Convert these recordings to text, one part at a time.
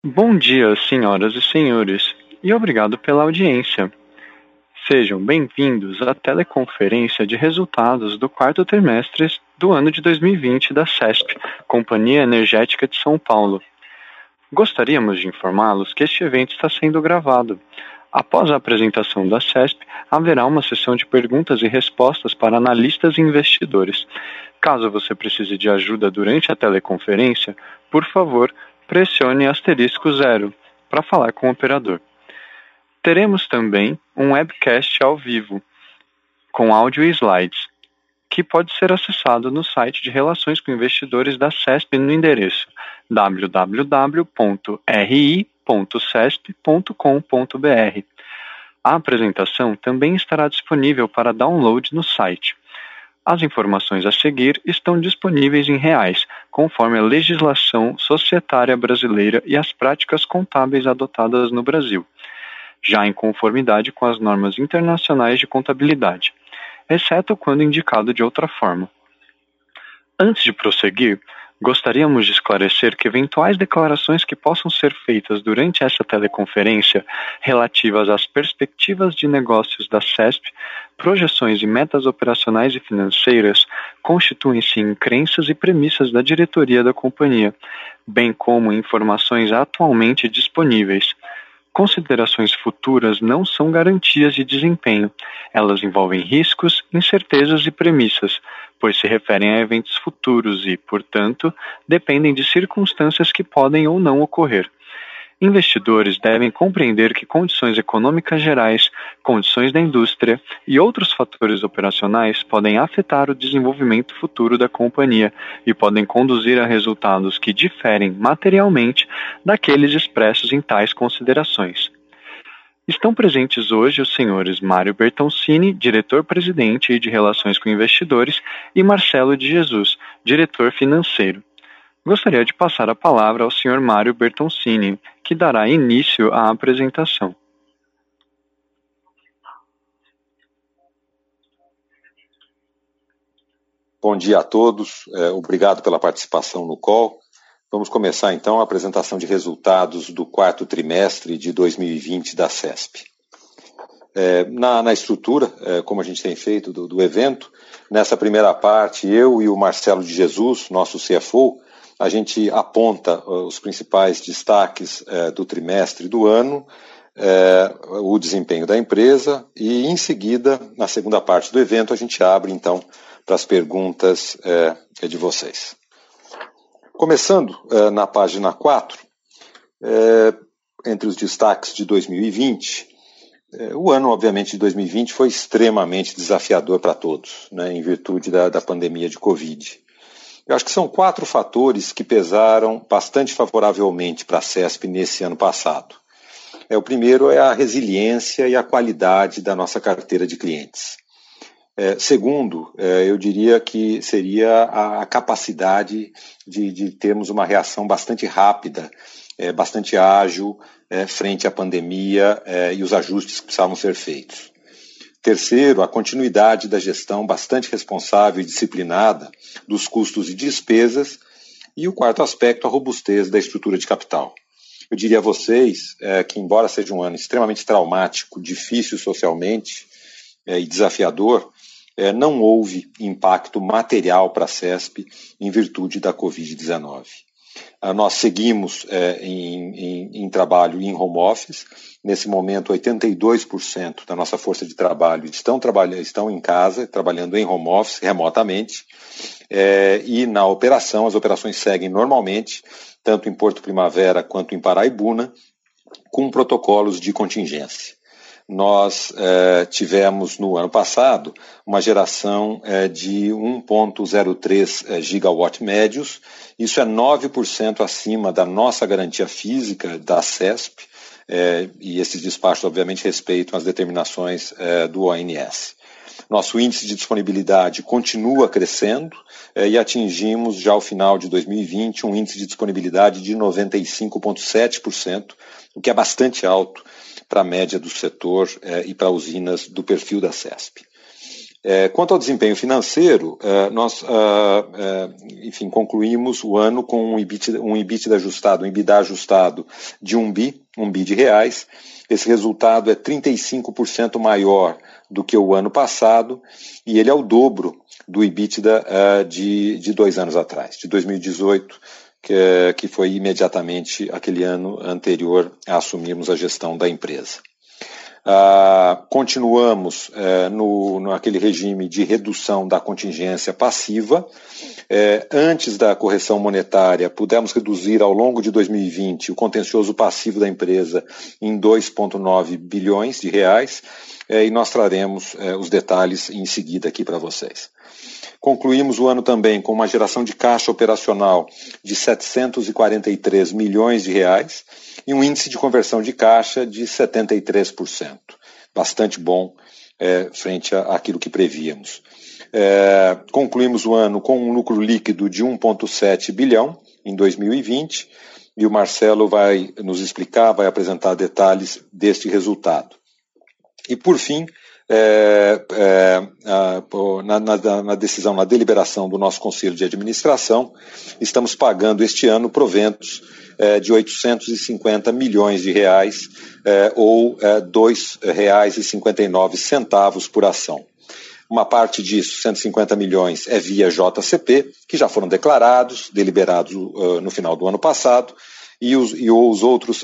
Bom dia, senhoras e senhores, e obrigado pela audiência. Sejam bem-vindos à teleconferência de resultados do quarto trimestre do ano de 2020 da CESP, Companhia Energética de São Paulo. Gostaríamos de informá-los que este evento está sendo gravado. Após a apresentação da CESP, haverá uma sessão de perguntas e respostas para analistas e investidores. Caso você precise de ajuda durante a teleconferência, por favor, pressione *0 para falar com o operador. Teremos também um webcast ao vivo, com áudio e slides, que pode ser acessado no site de Relações com Investidores da CESP no endereço www.ri.cesp.com.br. A apresentação também estará disponível para download no site. As informações a seguir estão disponíveis em reais, conforme a legislação societária brasileira e as práticas contábeis adotadas no Brasil, já em conformidade com as normas internacionais de contabilidade, exceto quando indicado de outra forma. Antes de prosseguir, gostaríamos de esclarecer que eventuais declarações que possam ser feitas durante essa teleconferência relativas às perspectivas de negócios da CESP, projeções e metas operacionais e financeiras constituem-se em crenças e premissas da diretoria da companhia, bem como informações atualmente disponíveis. Considerações futuras não são garantias de desempenho. Elas envolvem riscos, incertezas e premissas, pois se referem a eventos futuros e, portanto, dependem de circunstâncias que podem ou não ocorrer. Investidores devem compreender que condições econômicas gerais, condições da indústria e outros fatores operacionais podem afetar o desenvolvimento futuro da companhia e podem conduzir a resultados que diferem materialmente daqueles expressos em tais considerações. Estão presentes hoje os senhores Mário Bertoncini, diretor-presidente e de Relações com Investidores, e Marcelo de Jesus, diretor financeiro. Gostaria de passar a palavra ao Sr. Mário Bertoncini, que dará início à apresentação. Bom dia a todos, obrigado pela participação no call. Vamos começar então a apresentação de resultados do quarto trimestre de 2020 da CESP. Na estrutura, como a gente tem feito do evento, nessa primeira parte, eu e o Marcelo de Jesus, nosso CFO, a gente aponta os principais destaques do trimestre do ano, o desempenho da empresa e, em seguida, na segunda parte do evento, a gente abre, então, para as perguntas de vocês. Começando na página 4, entre os destaques de 2020, o ano, obviamente, de 2020 foi extremamente desafiador para todos, né, em virtude da pandemia de Covid. Eu acho que são 4 fatores que pesaram bastante favoravelmente para a CESP nesse ano passado. O primeiro é a resiliência e a qualidade da nossa carteira de clientes. Segundo, eu diria que seria a capacidade de termos uma reação bastante rápida, bastante ágil, frente à pandemia e os ajustes que precisavam ser feitos. Terceiro, a continuidade da gestão bastante responsável e disciplinada dos custos e despesas. E o quarto aspecto, a robustez da estrutura de capital. Eu diria a vocês que, embora seja um ano extremamente traumático, difícil socialmente e desafiador, não houve impacto material para a CESP em virtude da Covid-19. Nós seguimos em trabalho em home office. Nesse momento, 82% da nossa força de trabalho estão em casa, trabalhando em home office, remotamente. E na operação, as operações seguem normalmente, tanto em Porto Primavera quanto em Paraibuna, com protocolos de contingência. Nós tivemos, no ano passado, uma geração de 1,03 gigawatt médios. Isso é 9% acima da nossa garantia física da CESP, e esses despachos, obviamente, respeitam as determinações do ONS. Nosso índice de disponibilidade continua crescendo e atingimos, já ao final de 2020, um índice de disponibilidade de 95,7%, o que é bastante alto para a média do setor e para usinas do perfil da CESP. Quanto ao desempenho financeiro, nós, concluímos o ano com um EBITDA ajustado de um bi de reais. Esse resultado é 35% maior do que o ano passado e ele é o dobro do EBITDA de 2 anos atrás, de 2018, que foi imediatamente aquele ano anterior a assumirmos a gestão da empresa. Continuamos naquele regime de redução da contingência passiva. Antes da correção monetária, pudemos reduzir ao longo de 2020 o contencioso passivo da empresa em 2,9 bilhões de reais, e nós traremos os detalhes em seguida aqui para vocês. Concluímos o ano também com uma geração de caixa operacional de 743 milhões de reais e um índice de conversão de caixa de 73%. Bastante bom frente àquilo que prevíamos. Concluímos o ano com um lucro líquido de 1,7 bilhão em 2020 e o Marcelo vai nos explicar, vai apresentar detalhes deste resultado. E por fim, na decisão, na deliberação do nosso Conselho de Administração, estamos pagando este ano proventos de 850 milhões de reais, ou R$ 2,59 por ação. Uma parte disso, 150 milhões, é via JCP, que já foram declarados, deliberados no final do ano passado, e os outros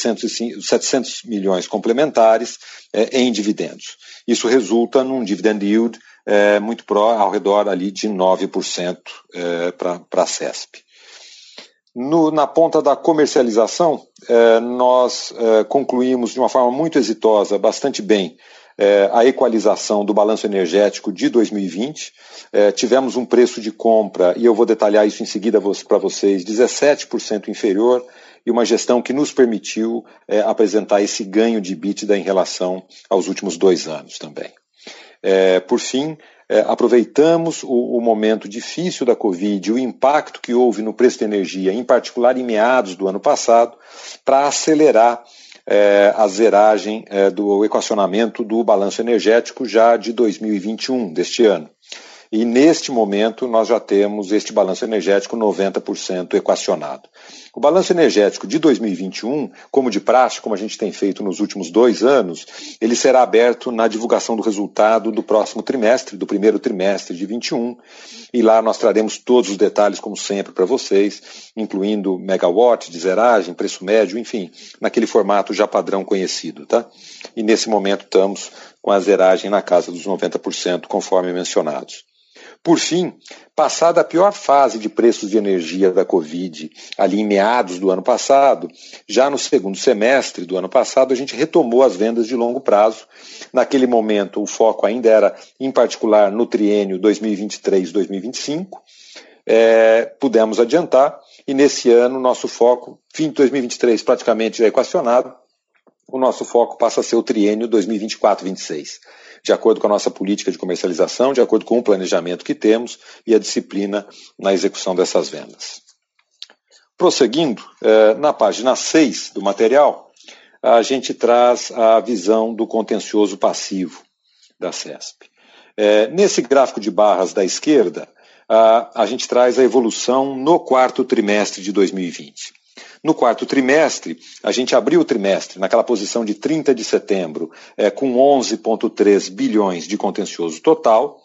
700 milhões complementares em dividendos. Isso resulta num dividend yield muito ao redor ali de 9% para a CESP. Na ponta da comercialização, nós concluímos de uma forma muito exitosa, bastante bem, a equalização do balanço energético de 2020. Tivemos um preço de compra, e eu vou detalhar isso em seguida para vocês, 17% inferior, e uma gestão que nos permitiu apresentar esse ganho de EBITDA em relação aos últimos 2 anos também. Por fim, aproveitamos o momento difícil da Covid, o impacto que houve no preço da energia, em particular em meados do ano passado, para acelerar a zeragem do equacionamento do balanço energético já de 2021, deste ano. E neste momento nós já temos este balanço energético 90% equacionado. O balanço energético de 2021, como de praxe, como a gente tem feito nos últimos 2 anos, ele será aberto na divulgação do resultado do próximo trimestre, do primeiro trimestre de 21, e lá nós traremos todos os detalhes, como sempre, para vocês, incluindo megawatt de zeragem, preço médio, enfim, naquele formato já padrão conhecido, tá? E nesse momento estamos com a zeragem na casa dos 90%, conforme mencionados. Por fim, passada a pior fase de preços de energia da Covid, ali em meados do ano passado, já no segundo semestre do ano passado, a gente retomou as vendas de longo prazo. Naquele momento, o foco ainda era, em particular, no triênio 2023-2025. Pudemos adiantar, e nesse ano, nosso foco, fim de 2023 praticamente já equacionado, o nosso foco passa a ser o triênio 2024-26. De acordo com a nossa política de comercialização, de acordo com o planejamento que temos e a disciplina na execução dessas vendas. Prosseguindo, na página 6 do material, a gente traz a visão do contencioso passivo da CESP. Nesse gráfico de barras da esquerda, a gente traz a evolução no 4º trimestre de 2020. No 4º trimestre, a gente abriu o trimestre naquela posição de 30 de setembro, com 11,3 bilhões de contencioso total.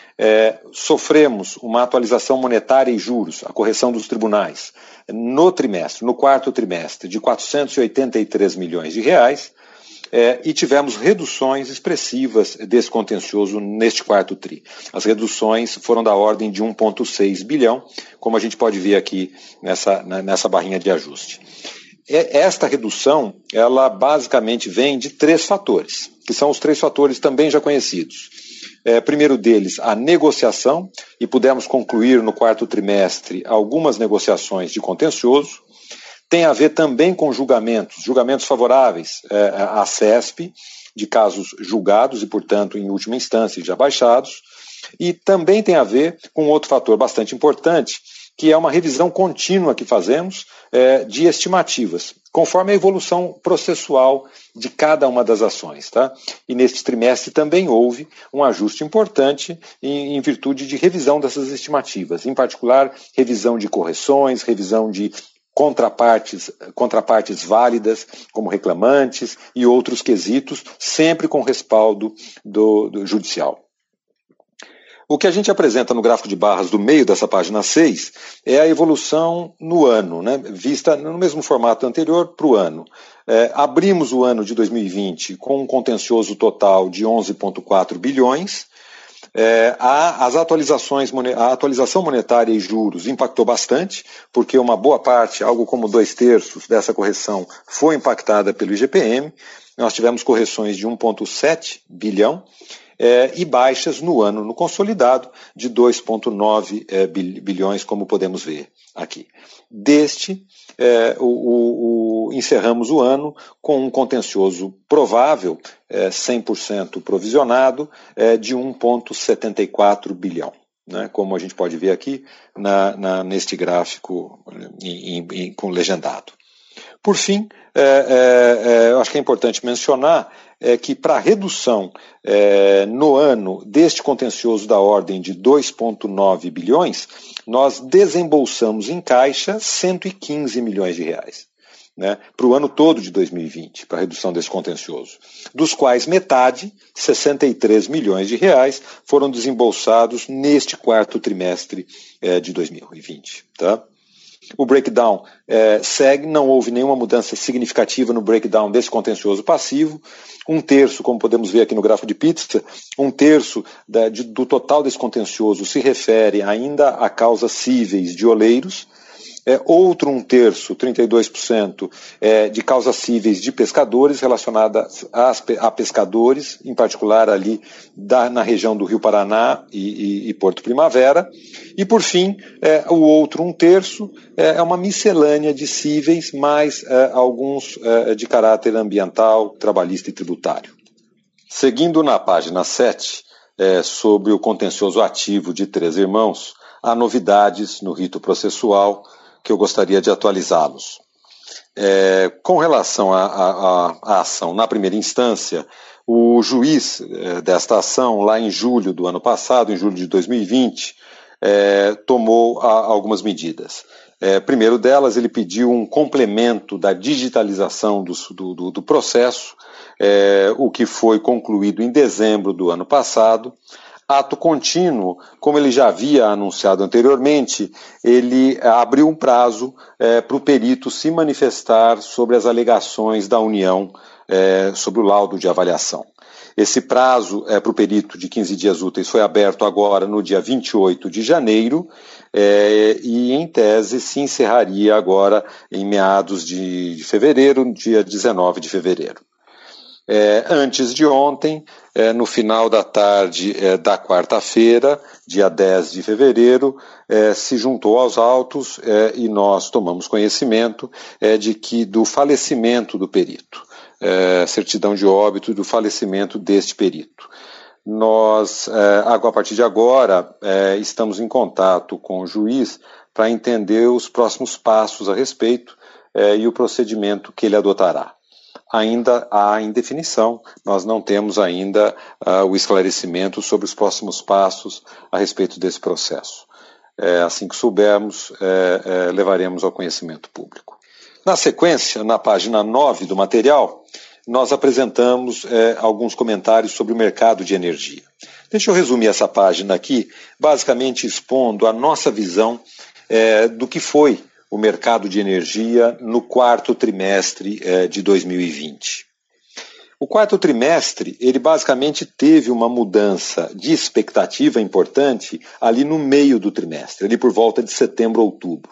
Sofremos uma atualização monetária e juros, a correção dos tribunais, no 4º trimestre, de 483 milhões de reais, e tivemos reduções expressivas desse contencioso neste 4º tri. As reduções foram da ordem de 1,6 bilhão, como a gente pode ver aqui nessa barrinha de ajuste. Esta redução, ela basicamente vem de 3 fatores, que são os 3 fatores também já conhecidos. Primeiro deles, a negociação, e pudemos concluir no 4º trimestre algumas negociações de contencioso. Tem a ver também com julgamentos favoráveis à CESP, de casos julgados e, portanto, em última instância, já baixados. E também tem a ver com outro fator bastante importante, que é uma revisão contínua que fazemos de estimativas. conforme a evolução processual de cada uma das ações. Tá? E neste trimestre também houve um ajuste importante em virtude de revisão dessas estimativas, em particular revisão de correções, revisão de contrapartes válidas, como reclamantes e outros quesitos, sempre com respaldo do judicial. O que a gente apresenta no gráfico de barras do meio dessa página 6 é a evolução no ano, né, vista no mesmo formato anterior para o ano. Abrimos o ano de 2020 com um contencioso total de 11,4 bilhões. A atualização monetária e juros impactou bastante, porque uma boa parte, algo como 2/3 dessa correção foi impactada pelo IGPM. Nós tivemos correções de 1,7 bilhão e baixas no ano no consolidado de 2,9 bilhões, como podemos ver aqui. Encerramos o ano com um contencioso provável, 100% provisionado, de 1,74 bilhão. Né, como a gente pode ver aqui neste gráfico com legendado. Por fim, eu acho que é importante mencionar que para a redução no ano deste contencioso da ordem de 2,9 bilhões, nós desembolsamos em caixa 115 milhões de reais. Né, para o ano todo de 2020, para a redução desse contencioso, dos quais metade, 63 milhões de reais, foram desembolsados neste quarto trimestre de 2020. Tá? O breakdown segue, não houve nenhuma mudança significativa no breakdown desse contencioso passivo. 1/3, como podemos ver aqui no gráfico de pizza, 1/3 do total desse contencioso se refere ainda a causas cíveis de oleiros. Outro 1/3, 32%, de causas cíveis de pescadores relacionadas a pescadores, em particular ali na região do Rio Paraná e Porto Primavera. E, por fim, o outro 1/3 é uma miscelânea de cíveis, mais alguns de caráter ambiental, trabalhista e tributário. Seguindo na página 7, sobre o contencioso ativo de Três Irmãos, há novidades no rito processual que eu gostaria de atualizá-los. Com relação à ação na primeira instância, o juiz desta ação, lá em julho do ano passado, em julho de 2020, tomou algumas medidas. Primeiro delas, ele pediu um complemento da digitalização do processo, o que foi concluído em dezembro do ano passado. Ato contínuo, como ele já havia anunciado anteriormente, ele abriu um prazo para o perito se manifestar sobre as alegações da União sobre o laudo de avaliação. Esse prazo para o perito de 15 dias úteis foi aberto agora no dia 28 de janeiro e, em tese, se encerraria agora em meados de fevereiro, dia 19 de fevereiro. Antes de ontem, no final da tarde da quarta-feira, dia 10 de fevereiro, se juntou aos autos e nós tomamos conhecimento do falecimento do perito, certidão de óbito do falecimento deste perito. Nós, a partir de agora, estamos em contato com o juiz para entender os próximos passos a respeito e o procedimento que ele adotará. Ainda há indefinição, nós não temos ainda o esclarecimento sobre os próximos passos a respeito desse processo. Assim que soubermos, levaremos ao conhecimento público. Na sequência, na página 9 do material, nós apresentamos alguns comentários sobre o mercado de energia. Deixa eu resumir essa página aqui, basicamente expondo a nossa visão do que foi o mercado de energia no quarto trimestre de 2020. O quarto trimestre, ele basicamente teve uma mudança de expectativa importante ali no meio do trimestre, ali por volta de setembro, outubro.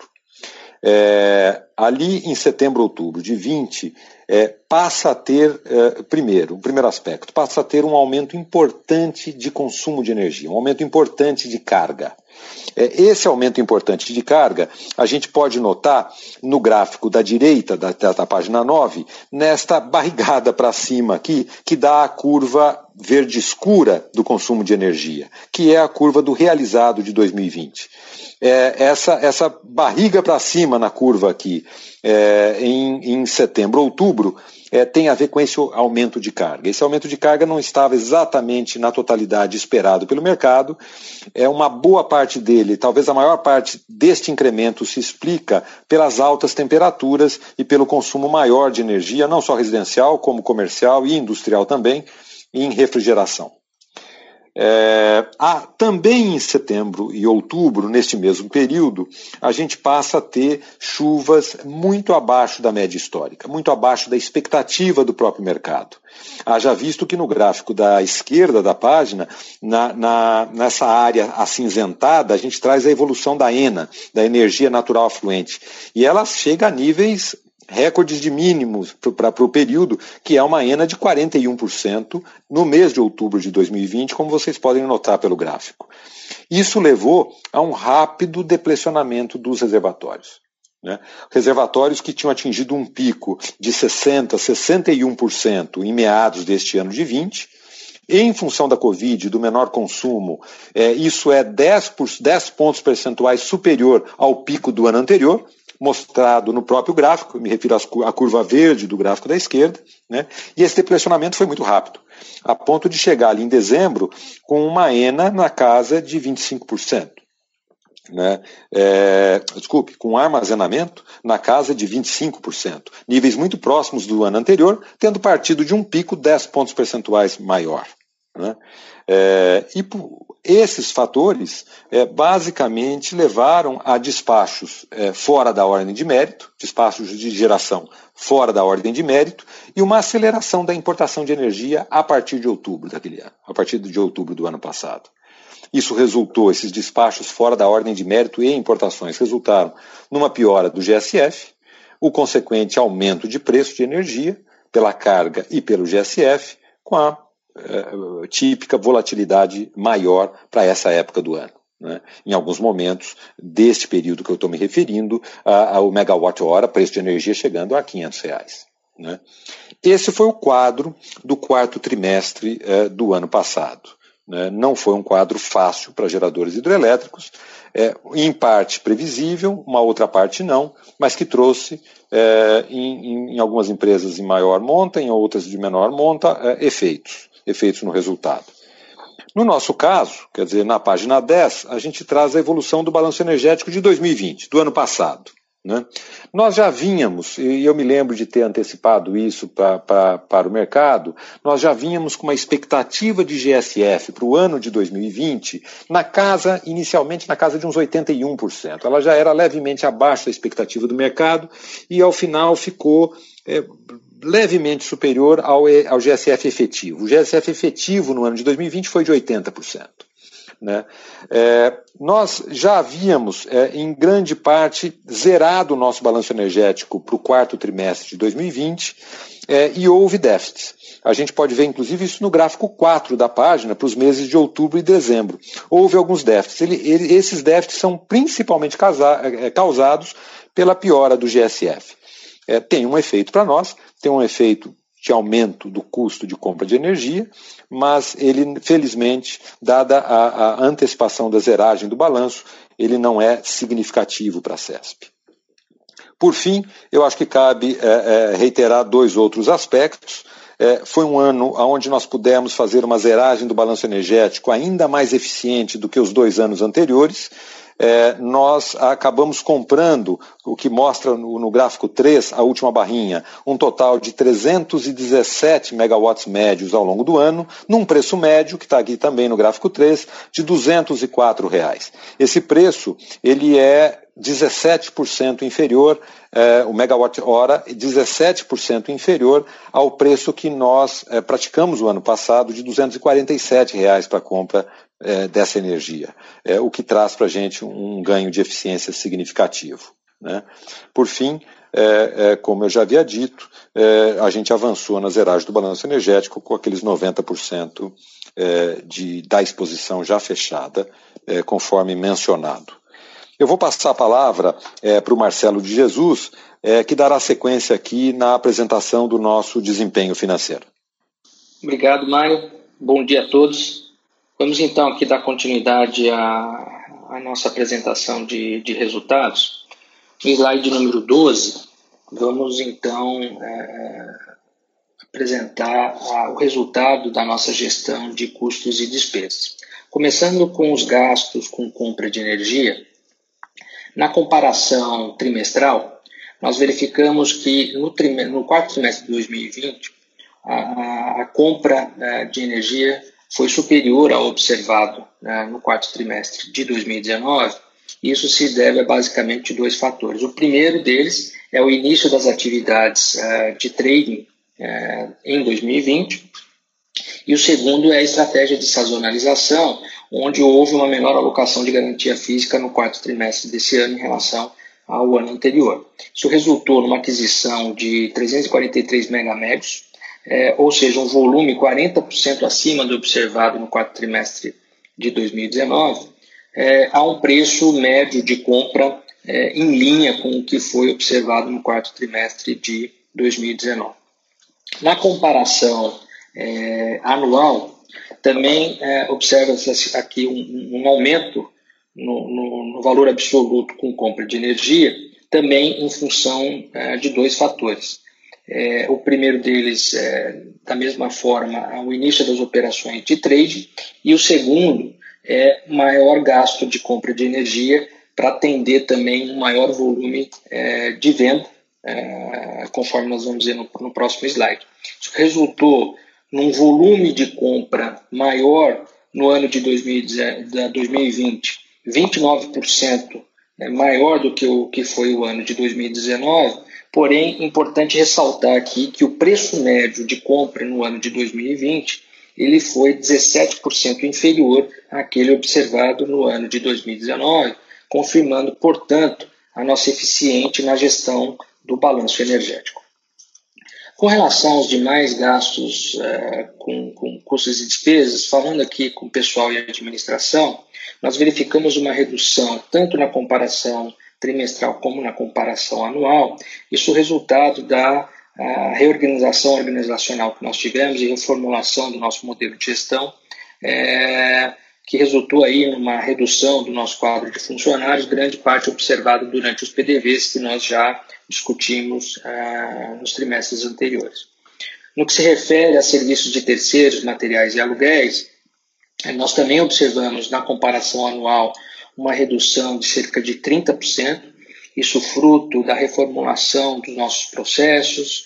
Ali em setembro, outubro de 20, passa a ter, primeiro aspecto, passa a ter um aumento importante de consumo de energia, um aumento importante de carga. Esse aumento importante de carga, a gente pode notar no gráfico da direita da página 9, nesta barrigada para cima aqui, que dá a curva verde escura do consumo de energia, que é a curva do realizado de 2020. essa barriga para cima na curva aqui, em setembro, outubro, tem a ver com esse aumento de carga. Esse aumento de carga não estava exatamente na totalidade esperado pelo mercado. Uma boa parte dele, talvez a maior parte deste incremento, se explica pelas altas temperaturas e pelo consumo maior de energia, não só residencial, como comercial e industrial também, em refrigeração. Também em setembro e outubro, neste mesmo período, a gente passa a ter chuvas muito abaixo da média histórica, muito abaixo da expectativa do próprio mercado. Haja visto que no gráfico da esquerda da página, nessa área acinzentada, a gente traz a evolução da ENA, da energia natural afluente, e ela chega a níveis recordes de mínimos para o período, que é uma ENA de 41% no mês de outubro de 2020, como vocês podem notar pelo gráfico. Isso levou a um rápido deplecionamento dos reservatórios. Reservatórios que tinham atingido um pico de 60%, 61% em meados deste ano de 20, em função da Covid, do menor consumo, isso é 10 pontos percentuais superior ao pico do ano anterior, mostrado no próprio gráfico, me refiro à curva verde do gráfico da esquerda, e esse deplecionamento foi muito rápido, a ponto de chegar ali em dezembro com uma ENA na casa de 25%. Com um armazenamento na casa de 25%, níveis muito próximos do ano anterior, tendo partido de um pico 10 pontos percentuais maior. E esses fatores basicamente levaram a despachos fora da ordem de mérito, despachos de geração fora da ordem de mérito, e uma aceleração da importação de energia a partir de outubro daquele ano, a partir de outubro do ano passado. Isso resultou, esses despachos fora da ordem de mérito e importações resultaram numa piora do GSF, o consequente aumento de preço de energia pela carga e pelo GSF, com a típica volatilidade maior para essa época do ano. Em alguns momentos deste período que eu estou me referindo, ao megawatt-hora, preço de energia chegando a R$500. Esse foi o quadro do quarto trimestre do ano passado. Não foi um quadro fácil para geradores hidrelétricos, em parte previsível, uma outra parte não, mas que trouxe, em algumas empresas em maior monta, em outras de menor monta, efeitos no resultado. No nosso caso, quer dizer, na página 10, a gente traz a evolução do balanço energético de 2020, do ano passado. Nós já vínhamos, e eu me lembro de ter antecipado isso para o mercado, nós já vínhamos com uma expectativa de GSF para o ano de 2020, inicialmente na casa de uns 81%. Ela já era levemente abaixo da expectativa do mercado e ao final ficou levemente superior ao GSF efetivo. O GSF efetivo no ano de 2020 foi de 80%. Nós já havíamos, em grande parte, zerado o nosso balanço energético para o quarto trimestre de 2020 e houve déficits. A gente pode ver, inclusive, isso no gráfico 4 da página, para os meses de outubro e dezembro. Houve alguns déficits. Esses déficits são principalmente causados pela piora do GSF. Tem um efeito para nós, tem um efeito de aumento do custo de compra de energia, mas ele, felizmente, dada a antecipação da zeragem do balanço, ele não é significativo para a CESP. Por fim, eu acho que cabe reiterar dois outros aspectos. Foi um ano onde nós pudemos fazer uma zeragem do balanço energético ainda mais eficiente do que os 2 anos anteriores. Nós acabamos comprando, o que mostra no gráfico 3, a última barrinha, um total de 317 megawatts médios ao longo do ano, num preço médio, que está aqui também no gráfico 3, de R$204. Esse preço ele é 17% inferior, o megawatt-hora, 17% inferior ao preço que nós praticamos o ano passado, de R$247 para a compra dessa energia, o que traz para a gente um ganho de eficiência significativo. Por fim, como eu já havia dito, a gente avançou na zeragem do balanço energético com aqueles 90% da exposição já fechada, conforme mencionado. Eu vou passar a palavra para o Marcelo de Jesus, que dará sequência aqui na apresentação do nosso desempenho financeiro. Obrigado, Mário. Bom dia a todos. Vamos então aqui dar continuidade a nossa apresentação de resultados. No slide número 12, vamos então apresentar o resultado da nossa gestão de custos e despesas. Começando com os gastos com compra de energia, na comparação trimestral, nós verificamos que no quarto trimestre de 2020, a compra de energia foi superior ao observado no quarto trimestre de 2019. Isso se deve a basicamente dois fatores. O primeiro deles é o início das atividades de trading em 2020, e o segundo é a estratégia de sazonalização, onde houve uma menor alocação de garantia física no quarto trimestre desse ano em relação ao ano anterior. Isso resultou numa aquisição de 343 megamédios, ou seja, um volume 40% acima do observado no quarto trimestre de 2019, a um preço médio de compra em linha com o que foi observado no quarto trimestre de 2019. Na comparação anual, também observa-se aqui um aumento no valor absoluto com compra de energia, também em função de dois fatores. O primeiro deles da mesma forma, o início das operações de trade, e o segundo é maior gasto de compra de energia para atender também um maior volume de venda, conforme nós vamos ver no próximo slide. Isso resultou num volume de compra maior no ano de 2020, 29% maior do que o que foi o ano de 2019, porém, importante ressaltar aqui que o preço médio de compra no ano de 2020 ele foi 17% inferior àquele observado no ano de 2019, confirmando, portanto, a nossa eficiência na gestão do balanço energético. Com relação aos demais gastos com custos e despesas, falando aqui com o pessoal e administração, nós verificamos uma redução tanto na comparação trimestral como na comparação anual. Isso é resultado da reorganização organizacional que nós tivemos e reformulação do nosso modelo de gestão, que resultou aí numa redução do nosso quadro de funcionários, grande parte observada durante os PDVs que nós já discutimos nos trimestres anteriores. No que se refere a serviços de terceiros, materiais e aluguéis, nós também observamos na comparação anual uma redução de cerca de 30%, isso fruto da reformulação dos nossos processos,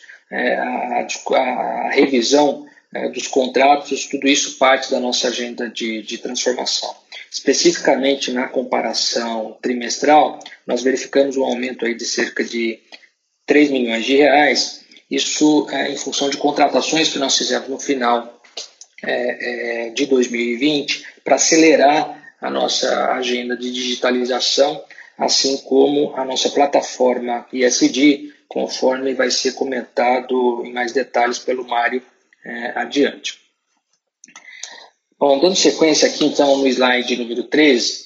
a revisão dos contratos, tudo isso parte da nossa agenda de transformação. Especificamente na comparação trimestral, nós verificamos um aumento aí de cerca de 3 milhões de reais, isso em função de contratações que nós fizemos no final de 2020 para acelerar a nossa agenda de digitalização, assim como a nossa plataforma ESG, conforme vai ser comentado em mais detalhes pelo Mário adiante. Bom, dando sequência aqui então no slide número 13,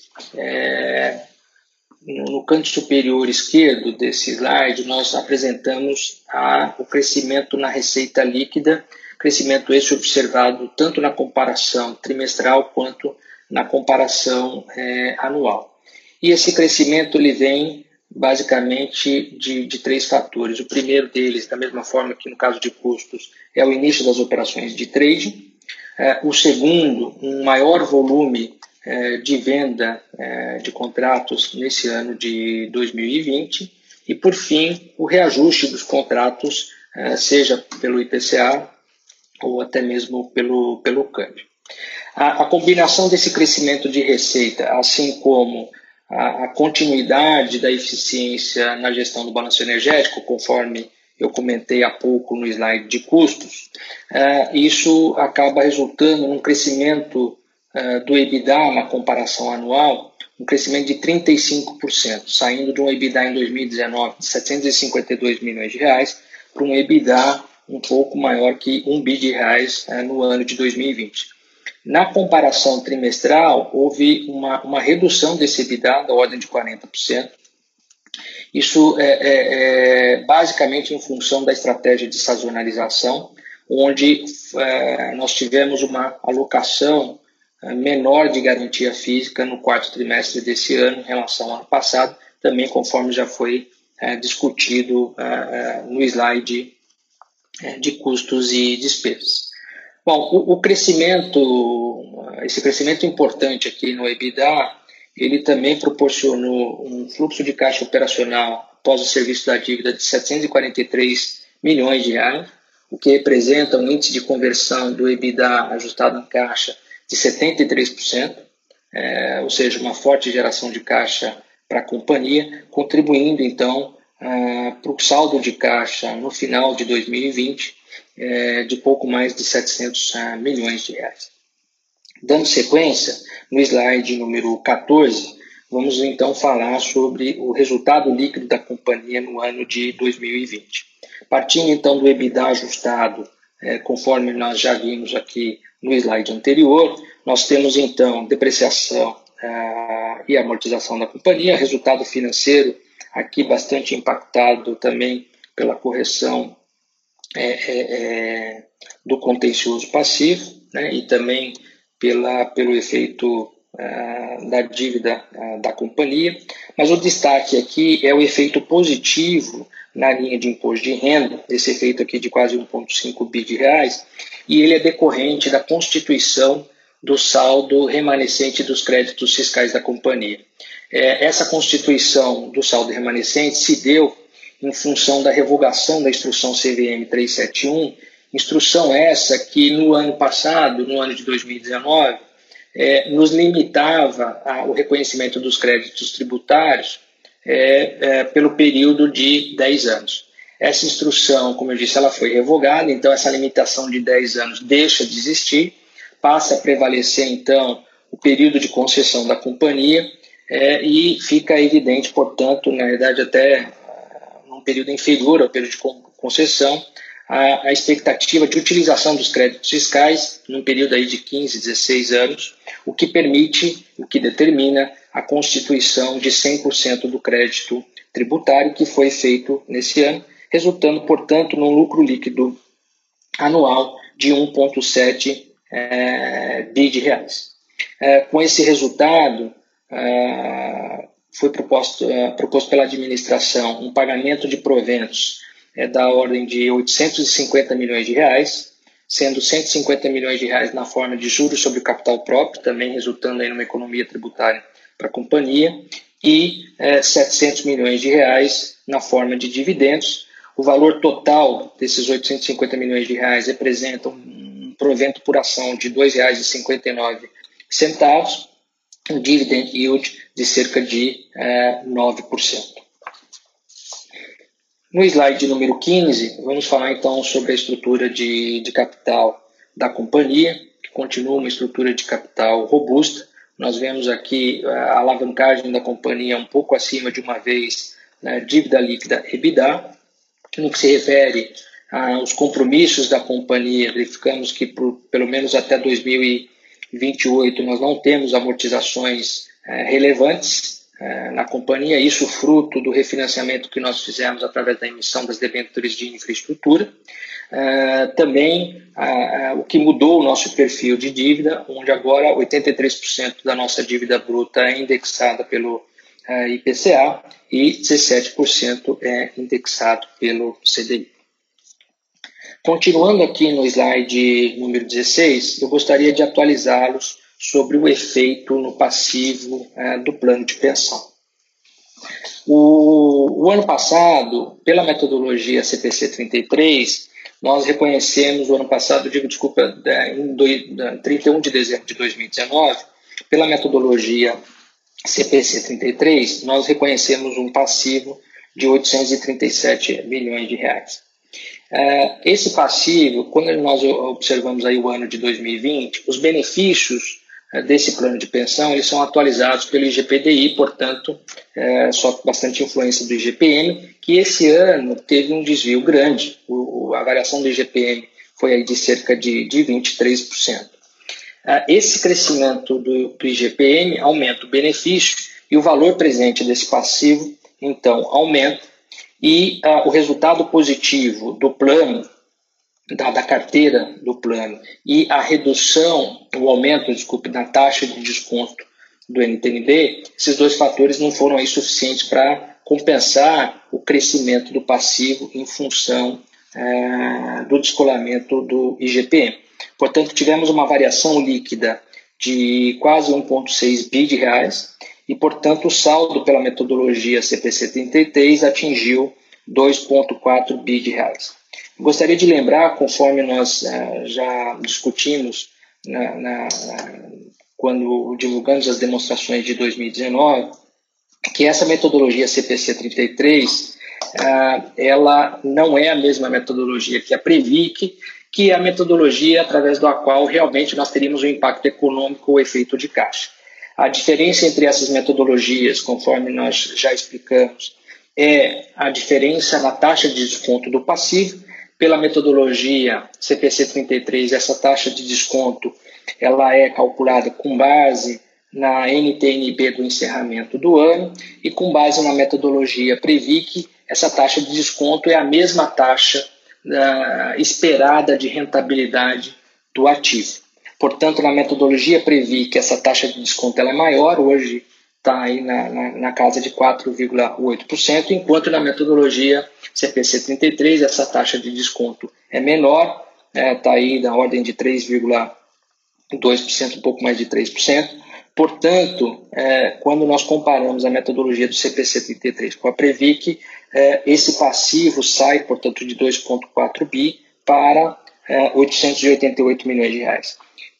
no canto superior esquerdo desse slide nós apresentamos o crescimento na receita líquida, crescimento esse observado tanto na comparação trimestral quanto na comparação anual. E esse crescimento ele vem basicamente de três fatores. O primeiro deles, da mesma forma que no caso de custos, é o início das operações de trading. O segundo, um maior volume de venda de contratos nesse ano de 2020. E, por fim, o reajuste dos contratos, seja pelo IPCA ou até mesmo pelo câmbio. A combinação desse crescimento de receita, assim como a continuidade da eficiência na gestão do balanço energético, conforme eu comentei há pouco no slide de custos, isso acaba resultando num crescimento do EBITDA na comparação anual, um crescimento de 35%, saindo de um EBITDA em 2019 de 752 milhões de reais para um EBITDA um pouco maior que 1 bi de reais no ano de 2020. Na comparação trimestral, houve uma redução desse EBITDA da ordem de 40%. Isso é basicamente em função da estratégia de sazonalização, onde nós tivemos uma alocação menor de garantia física no quarto trimestre desse ano em relação ao ano passado, também conforme já foi discutido no slide de custos e despesas. Bom, esse crescimento importante aqui no EBITDA, ele também proporcionou um fluxo de caixa operacional após o serviço da dívida de 743 milhões de reais, o que representa um índice de conversão do EBITDA ajustado em caixa de 73%, ou seja, uma forte geração de caixa para a companhia, contribuindo então para o saldo de caixa no final de 2020 de pouco mais de 700 milhões de reais. Dando sequência, no slide número 14, vamos então falar sobre o resultado líquido da companhia no ano de 2020. Partindo então do EBITDA ajustado, conforme nós já vimos aqui no slide anterior, nós temos então depreciação e amortização da companhia, resultado financeiro aqui bastante impactado também pela correção do contencioso passivo, né, e também pelo efeito da dívida da companhia, mas o destaque aqui é o efeito positivo na linha de imposto de renda, esse efeito aqui de quase 1,5 bi de reais, e ele é decorrente da constituição do saldo remanescente dos créditos fiscais da companhia. Essa constituição do saldo remanescente se deu em função da revogação da instrução CVM 371, instrução essa que no ano passado, no ano de 2019, nos limitava o reconhecimento dos créditos tributários pelo período de 10 anos. Essa instrução, como eu disse, ela foi revogada, então essa limitação de 10 anos deixa de existir, passa a prevalecer então o período de concessão da companhia e fica evidente, portanto, na verdade até num período inferior ao período de concessão, a expectativa de utilização dos créditos fiscais num período aí de 15, 16 anos, o que determina a constituição de 100% do crédito tributário que foi feito nesse ano, resultando, portanto, num lucro líquido anual de 1,7 bi de reais. Com esse resultado, foi proposto pela administração um pagamento de proventos da ordem de 850 milhões de reais, sendo 150 milhões de reais na forma de juros sobre o capital próprio, também resultando em uma economia tributária para a companhia, e 700 milhões de reais na forma de dividendos. O valor total desses 850 milhões de reais representa um provento por ação de R$ 2,59, um dividend yield de cerca de 9%. No slide número 15, vamos falar então sobre a estrutura de capital da companhia, que continua uma estrutura de capital robusta. Nós vemos aqui a alavancagem da companhia um pouco acima de uma vez dívida líquida EBITDA. No que se refere aos compromissos da companhia, verificamos que pelo menos até 2028 nós não temos amortizações relevantes na companhia, isso fruto do refinanciamento que nós fizemos através da emissão das debêntures de infraestrutura. Também o que mudou o nosso perfil de dívida, onde agora 83% da nossa dívida bruta é indexada pelo IPCA e 17% é indexado pelo CDI. Continuando aqui no slide número 16, eu gostaria de atualizá-los sobre o efeito no passivo do plano de pensão. O ano passado, pela metodologia CPC 33, nós reconhecemos o ano passado, em 31 de dezembro de 2019, pela metodologia CPC 33, nós reconhecemos um passivo de 837 milhões de reais. Esse passivo, quando nós observamos aí o ano de 2020, os benefícios desse plano de pensão eles são atualizados pelo IGPDI, portanto, sofre bastante influência do IGPM, que esse ano teve um desvio grande. A variação do IGPM foi aí de cerca de 23%. Esse crescimento do IGPM aumenta o benefício e o valor presente desse passivo, então, aumenta. E o resultado positivo do plano da carteira do plano e a redução, o aumento, na taxa de desconto do NTN-B, esses dois fatores não foram aí suficientes para compensar o crescimento do passivo em função do descolamento do IGPM. Portanto, tivemos uma variação líquida de quase 1,6 bi de reais e, portanto, o saldo pela metodologia CPC 33 atingiu 2,4 bi de reais. Gostaria de lembrar, conforme nós já discutimos quando divulgamos as demonstrações de 2019, que essa metodologia CPC 33 ela não é a mesma metodologia que a Previc, que é a metodologia através da qual realmente nós teríamos um impacto econômico ou efeito de caixa. A diferença entre essas metodologias, conforme nós já explicamos, é a diferença na taxa de desconto do passivo. Pela metodologia CPC 33, essa taxa de desconto ela é calculada com base na NTN-B do encerramento do ano e com base na metodologia Previc, essa taxa de desconto é a mesma taxa esperada de rentabilidade do ativo. Portanto, na metodologia Previc, essa taxa de desconto ela é maior, hoje está aí na casa de 4,8%, enquanto na metodologia CPC 33, essa taxa de desconto é menor, está aí na ordem de 3,2%, um pouco mais de 3%. Portanto, quando nós comparamos a metodologia do CPC 33 com a Previc, esse passivo sai, portanto, de 2,4 bi para 888 milhões de reais.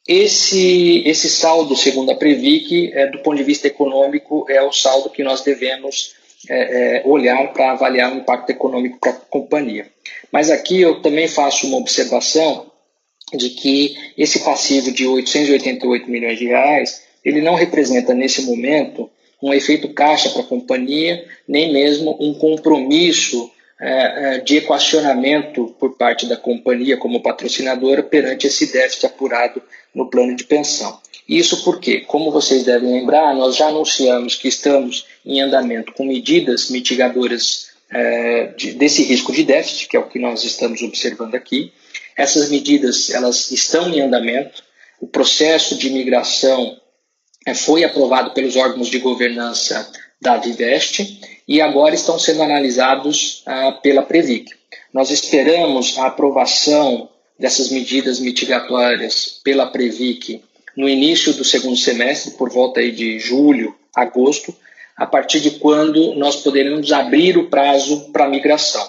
Esse saldo, segundo a Previc, do ponto de vista econômico, é o saldo que nós devemos olhar para avaliar o impacto econômico para a companhia. Mas aqui eu também faço uma observação de que esse passivo de 888 milhões de reais, ele não representa nesse momento um efeito caixa para a companhia, nem mesmo um compromisso de equacionamento por parte da companhia como patrocinadora perante esse déficit apurado no plano de pensão. Isso porque, como vocês devem lembrar, nós já anunciamos que estamos em andamento com medidas mitigadoras desse risco de déficit, que é o que nós estamos observando aqui. Essas medidas elas estão em andamento, o processo de migração foi aprovado pelos órgãos de governança da Vivest e agora estão sendo analisados pela Previc. Nós esperamos a aprovação dessas medidas mitigatórias pela Previc no início do segundo semestre, por volta aí de julho, agosto, a partir de quando nós poderemos abrir o prazo para a migração.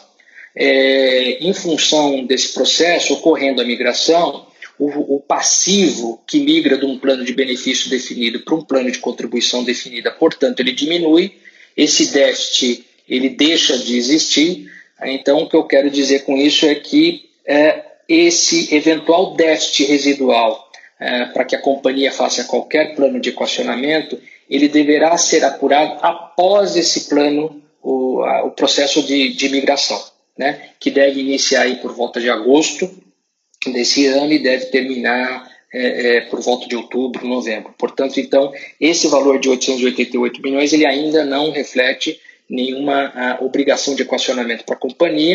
Em função desse processo, ocorrendo a migração, o passivo que migra de um plano de benefício definido para um plano de contribuição definida, portanto, ele diminui, esse déficit ele deixa de existir. Então, o que eu quero dizer com isso é que esse eventual déficit residual para que a companhia faça qualquer plano de equacionamento, ele deverá ser apurado após esse plano, o processo de migração, né, que deve iniciar aí por volta de agosto desse ano e deve terminar por volta de outubro, novembro. Portanto, então, esse valor de 888 milhões ele ainda não reflete nenhuma obrigação de equacionamento para a companhia,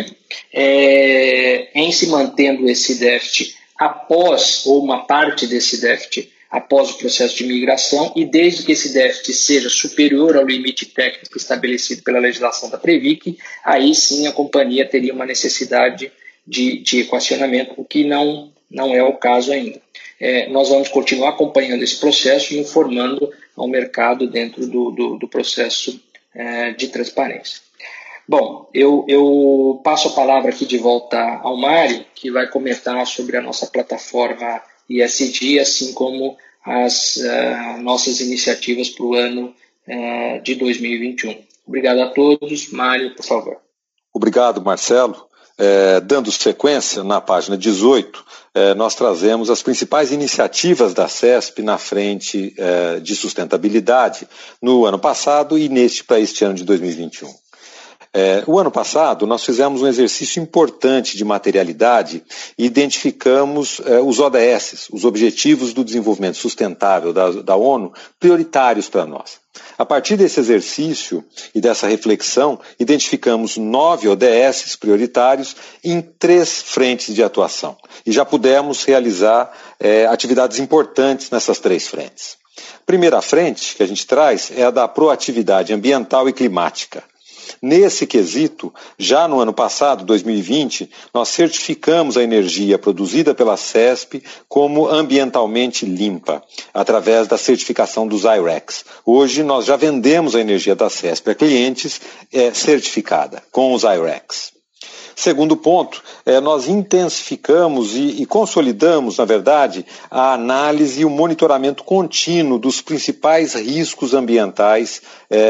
em se mantendo esse déficit após, ou uma parte desse déficit, após o processo de migração, e desde que esse déficit seja superior ao limite técnico estabelecido pela legislação da Previc, aí sim a companhia teria uma necessidade de equacionamento, o que não é o caso ainda. Nós vamos continuar acompanhando esse processo e informando ao mercado dentro do processo de transparência. Bom, eu passo a palavra aqui de volta ao Mário, que vai comentar sobre a nossa plataforma ESG, assim como as nossas iniciativas para o ano de 2021. Obrigado a todos. Mário, por favor. Obrigado, Marcelo. Dando sequência, na página 18, nós trazemos as principais iniciativas da CESP na frente de sustentabilidade no ano passado e para este ano de 2021. O ano passado, nós fizemos um exercício importante de materialidade e identificamos os ODS, os Objetivos do Desenvolvimento Sustentável da ONU, prioritários para nós. A partir desse exercício e dessa reflexão, identificamos 9 ODS prioritários em 3 frentes de atuação. E já pudemos realizar atividades importantes nessas 3 frentes. A primeira frente que a gente traz é a da proatividade ambiental e climática. Nesse quesito, já no ano passado, 2020, nós certificamos a energia produzida pela CESP como ambientalmente limpa, através da certificação dos I-RECs. Hoje, nós já vendemos a energia da CESP a clientes certificada com os I-RECs. Segundo ponto, nós intensificamos e consolidamos, na verdade, a análise e o monitoramento contínuo dos principais riscos ambientais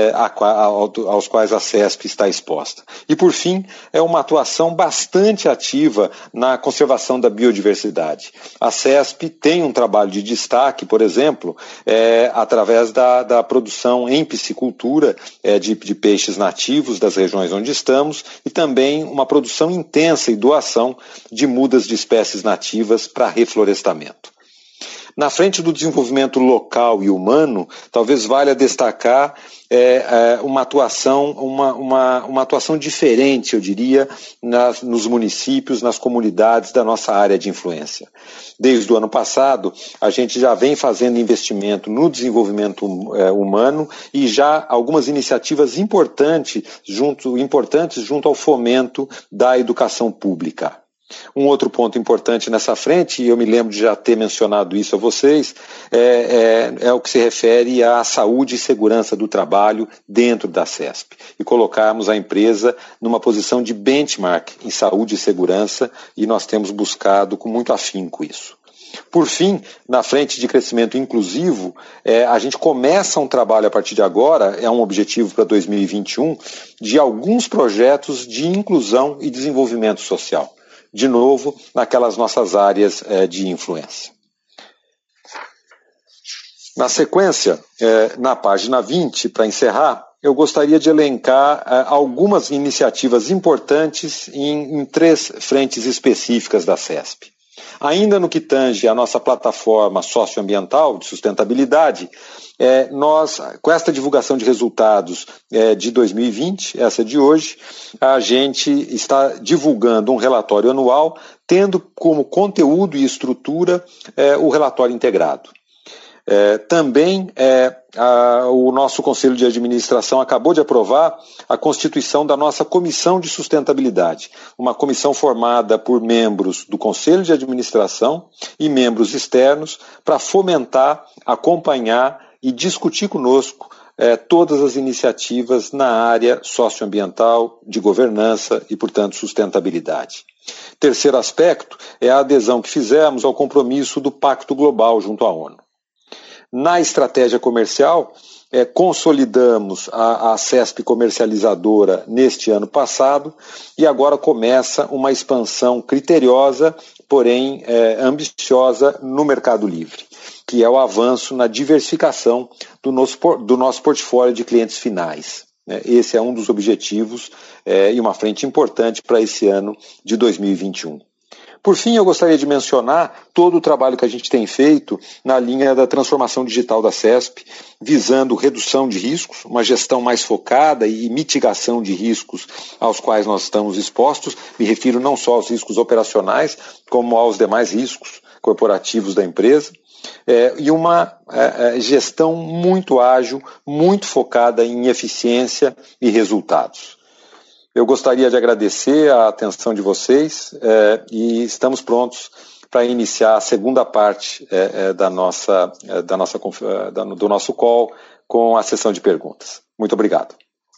aos quais a CESP está exposta. E, por fim, é uma atuação bastante ativa na conservação da biodiversidade. A CESP tem um trabalho de destaque, por exemplo, através da produção em piscicultura de peixes nativos das regiões onde estamos e também uma produção intensa e doação de mudas de espécies nativas para reflorestamento. Na frente do desenvolvimento local e humano, talvez valha destacar uma atuação diferente, eu diria, nos municípios, nas comunidades da nossa área de influência. Desde o ano passado, a gente já vem fazendo investimento no desenvolvimento humano e já algumas iniciativas importantes junto ao fomento da educação pública. Um outro ponto importante nessa frente, e eu me lembro de já ter mencionado isso a vocês, é o que se refere à saúde e segurança do trabalho dentro da CESP. E colocarmos a empresa numa posição de benchmark em saúde e segurança, e nós temos buscado com muito afinco isso. Por fim, na frente de crescimento inclusivo, a gente começa um trabalho a partir de agora, é um objetivo para 2021, de alguns projetos de inclusão e desenvolvimento social. De novo, naquelas nossas áreas de influência. Na sequência, na página 20, para encerrar, eu gostaria de elencar algumas iniciativas importantes em 3 frentes específicas da CESP. Ainda no que tange a nossa plataforma socioambiental de sustentabilidade, nós, com esta divulgação de resultados de 2020, essa de hoje, a gente está divulgando um relatório anual, tendo como conteúdo e estrutura o relatório integrado. Também o nosso Conselho de Administração acabou de aprovar a constituição da nossa Comissão de Sustentabilidade, uma comissão formada por membros do Conselho de Administração e membros externos para fomentar, acompanhar e discutir conosco todas as iniciativas na área socioambiental, de governança e, portanto, sustentabilidade. Terceiro aspecto é a adesão que fizemos ao compromisso do Pacto Global junto à ONU. Na estratégia comercial, consolidamos a CESP comercializadora neste ano passado e agora começa uma expansão criteriosa, porém ambiciosa no mercado livre, que é o avanço na diversificação do nosso portfólio de clientes finais. Esse é um dos objetivos e uma frente importante para esse ano de 2021. Por fim, eu gostaria de mencionar todo o trabalho que a gente tem feito na linha da transformação digital da CESP, visando redução de riscos, uma gestão mais focada e mitigação de riscos aos quais nós estamos expostos. Me refiro não só aos riscos operacionais, como aos demais riscos corporativos da empresa. E uma gestão muito ágil, muito focada em eficiência e resultados. Eu gostaria de agradecer a atenção de vocês e estamos prontos para iniciar a segunda parte do nosso call com a sessão de perguntas. Muito obrigado.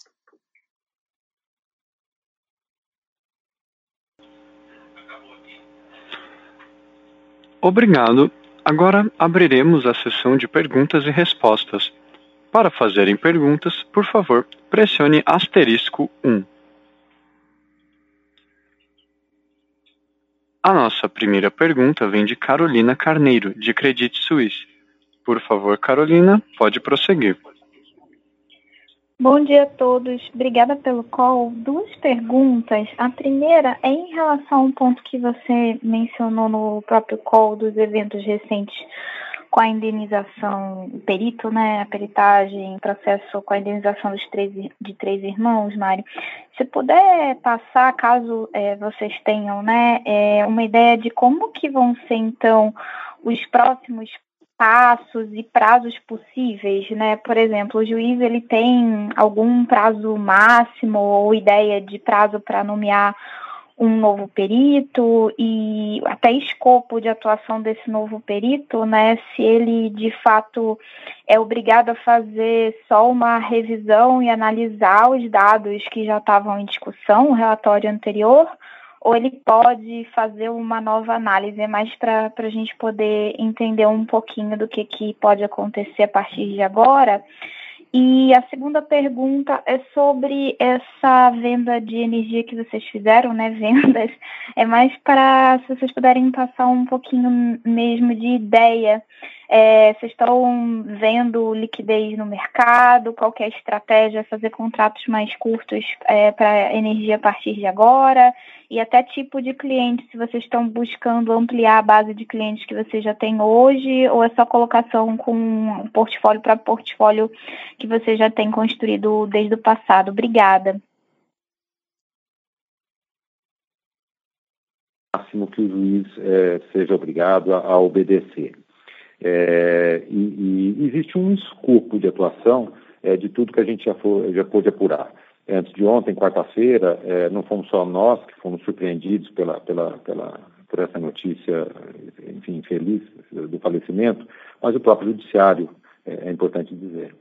Obrigado. Agora abriremos a sessão de perguntas e respostas. Para fazerem perguntas, por favor, pressione *1. A nossa primeira pergunta vem de Carolina Carneiro, de Credit Suisse. Por favor, Carolina, pode prosseguir. Bom dia a todos. Obrigada pelo call. Duas perguntas. A primeira é em relação a um ponto que você mencionou no próprio call dos eventos recentes com a indenização, o perito, né, a peritagem, processo com a indenização de três irmãos, Mário. Se puder passar, caso vocês tenham, né, uma ideia de como que vão ser, então, os próximos passos e prazos possíveis, né? Por exemplo, o juiz ele tem algum prazo máximo ou ideia de prazo para nomear um novo perito e até escopo de atuação desse novo perito, né? Se ele de fato é obrigado a fazer só uma revisão e analisar os dados que já estavam em discussão, o relatório anterior, ou ele pode fazer uma nova análise, mais para a gente poder entender um pouquinho do que pode acontecer a partir de agora. E a segunda pergunta é sobre essa venda de energia que vocês fizeram, né? Vendas. É mais para, se vocês puderem passar um pouquinho mesmo de ideia. Vocês estão vendo liquidez no mercado? Qual que é a estratégia? Fazer contratos mais curtos para energia a partir de agora? E até tipo de cliente, se vocês estão buscando ampliar a base de clientes que vocês já têm hoje, ou é só colocação com um portfólio para portfólio que você já tem construído desde o passado? Obrigada. Máximo que o juiz seja obrigado a obedecer. E existe um escopo de atuação de tudo que a gente já pôde apurar. Antes de ontem, quarta-feira, não fomos só nós que fomos surpreendidos por essa notícia, enfim, infeliz do falecimento, mas o próprio judiciário, é importante dizer.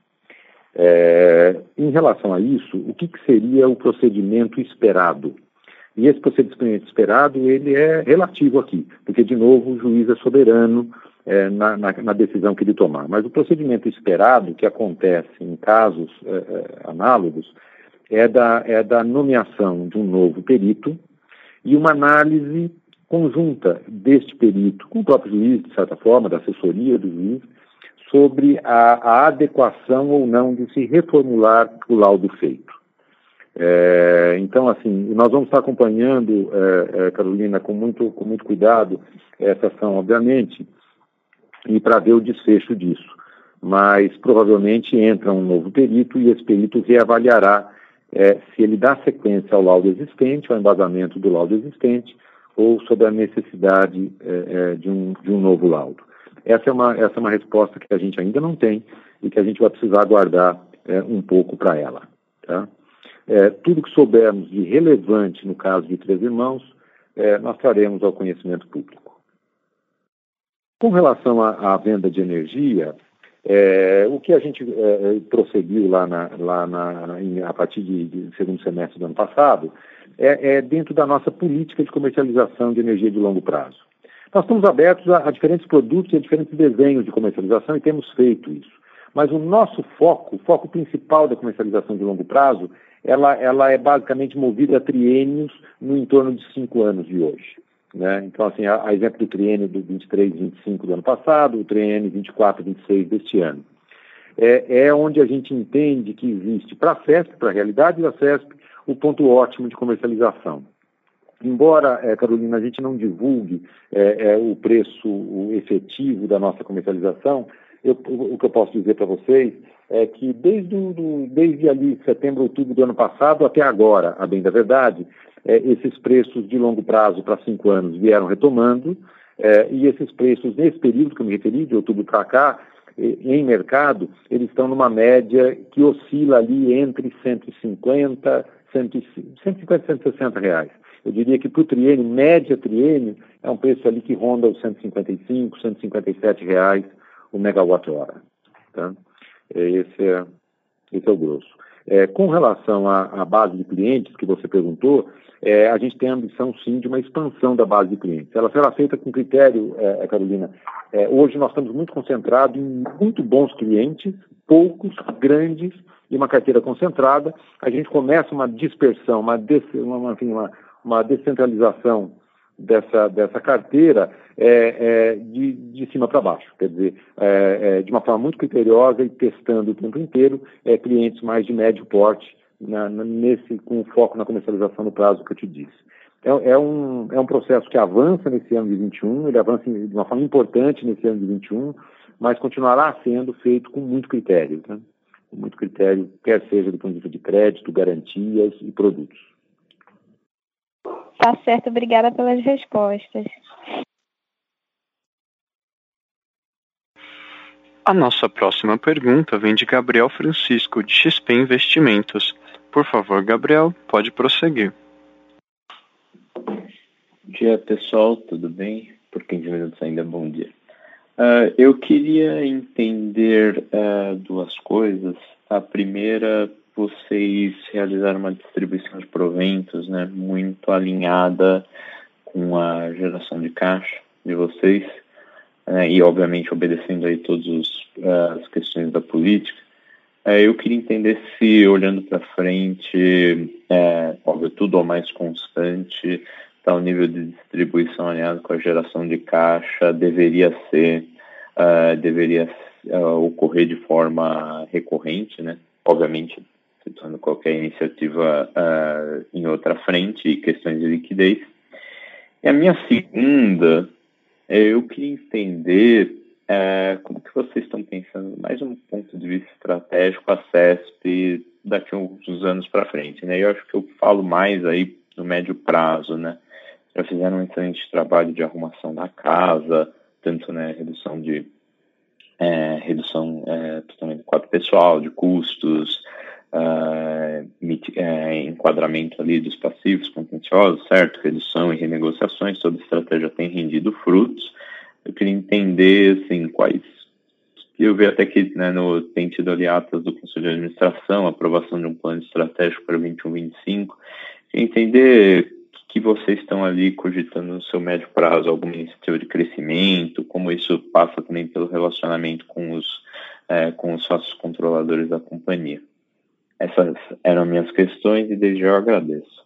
Em relação a isso, o que seria o procedimento esperado? E esse procedimento esperado, ele é relativo aqui, porque, de novo, o juiz é soberano na decisão que ele tomar. Mas o procedimento esperado, que acontece em casos análogos, é da nomeação de um novo perito e uma análise conjunta deste perito com o próprio juiz, de certa forma, da assessoria do juiz, sobre a adequação ou não de se reformular o laudo feito. Então, assim, nós vamos estar acompanhando, Carolina, com muito cuidado essa ação, obviamente, e para ver o desfecho disso. Mas, provavelmente, entra um novo perito e esse perito reavaliará se ele dá sequência ao laudo existente, ao embasamento do laudo existente, ou sobre a necessidade de um novo laudo. Essa é uma resposta que a gente ainda não tem e que a gente vai precisar aguardar um pouco para ela. Tá? Tudo que soubermos de relevante no caso de Três Irmãos, nós traremos ao conhecimento público. Com relação à venda de energia, o que a gente prosseguiu a partir de segundo semestre do ano passado é dentro da nossa política de comercialização de energia de longo prazo. Nós estamos abertos a diferentes produtos e a diferentes desenhos de comercialização e temos feito isso. Mas o nosso foco, o foco principal da comercialização de longo prazo, ela é basicamente movida a triênios no entorno de 5 anos de hoje. Né? Então, assim, a exemplo do triênio do 23 e 25 do ano passado, o triênio 24 e 26 deste ano. É onde a gente entende que existe para a CESP, para a realidade da CESP, o ponto ótimo de comercialização. Embora, Carolina, a gente não divulgue o preço efetivo da nossa comercialização, o que eu posso dizer para vocês é que desde ali setembro, outubro do ano passado até agora, a bem da verdade, esses preços de longo prazo para 5 anos vieram retomando, e esses preços, nesse período que eu me referi, de outubro para cá, em mercado, eles estão numa média que oscila ali entre 150 e 160 reais. Eu diria que para o triênio, média triênio, é um preço ali que ronda os 155, 157 reais o megawatt-hora. Tá? Esse é o grosso. Com relação à base de clientes que você perguntou, a gente tem a ambição, sim, de uma expansão da base de clientes. Ela será feita com critério, Carolina. Hoje nós estamos muito concentrados em muito bons clientes, poucos, grandes, e uma carteira concentrada. A gente começa uma dispersão, uma descentralização dessa carteira de cima para baixo, quer dizer, de uma forma muito criteriosa e testando o tempo inteiro clientes mais de médio porte, com foco na comercialização no prazo que eu te disse. É um processo que avança nesse ano de 21, ele avança de uma forma importante nesse ano de 21, mas continuará sendo feito com muito critério, né? Com muito critério, quer seja do ponto de vista de crédito, garantias e produtos. Tá certo, obrigada pelas respostas. A nossa próxima pergunta vem de Gabriel Francisco, de XP Investimentos. Por favor, Gabriel, pode prosseguir. Bom dia, pessoal, tudo bem? Por 15 minutos ainda, bom dia. Eu queria entender duas coisas. A primeira, vocês realizaram uma distribuição de proventos, né, muito alinhada com a geração de caixa de vocês, e obviamente obedecendo aí todas as questões da política. Eu queria entender se, olhando para frente, óbvio, tudo ao mais constante, o nível de distribuição alinhado com a geração de caixa deveria ocorrer de forma recorrente, né? Obviamente, citando qualquer iniciativa em outra frente e questões de liquidez. E a minha segunda, eu queria entender como que vocês estão pensando, mais um ponto de vista estratégico, a CESP daqui a uns anos para frente, né? Eu acho que eu falo mais aí no médio prazo, né? Já fizeram um excelente trabalho de arrumação da casa, tanto, né, redução totalmente do quadro pessoal, de custos, enquadramento ali dos passivos contenciosos, certo? Redução e renegociações, toda a estratégia tem rendido frutos. Eu queria entender, assim, quais... Eu vi até que, né, tem tido ali atas do Conselho de Administração, aprovação de um plano estratégico para 21-25. Queria entender que vocês estão ali cogitando no seu médio prazo, alguma iniciativa de crescimento, como isso passa também pelo relacionamento com os sócios controladores da companhia. Essas eram minhas questões e desde já eu agradeço.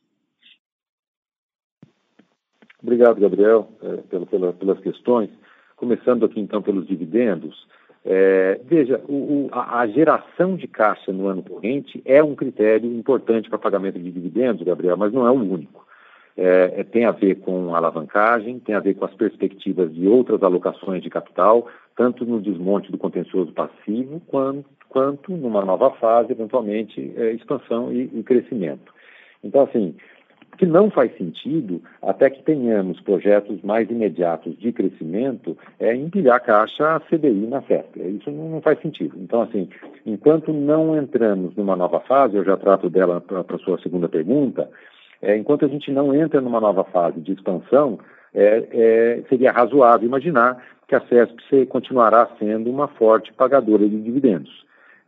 Obrigado, Gabriel, pelas questões. Começando aqui, então, pelos dividendos. Veja, a geração de caixa no ano corrente é um critério importante para pagamento de dividendos, Gabriel, mas não é o único. Tem a ver com a alavancagem, tem a ver com as perspectivas de outras alocações de capital, tanto no desmonte do contencioso passivo, quanto numa nova fase, eventualmente, expansão e crescimento. Então, assim, que não faz sentido, até que tenhamos projetos mais imediatos de crescimento, empilhar caixa a CDI na CESP. Isso não faz sentido. Então, assim, enquanto não entramos numa nova fase, eu já trato dela para a sua segunda pergunta, enquanto a gente não entra numa nova fase de expansão, seria razoável imaginar que a CESP continuará sendo uma forte pagadora de dividendos.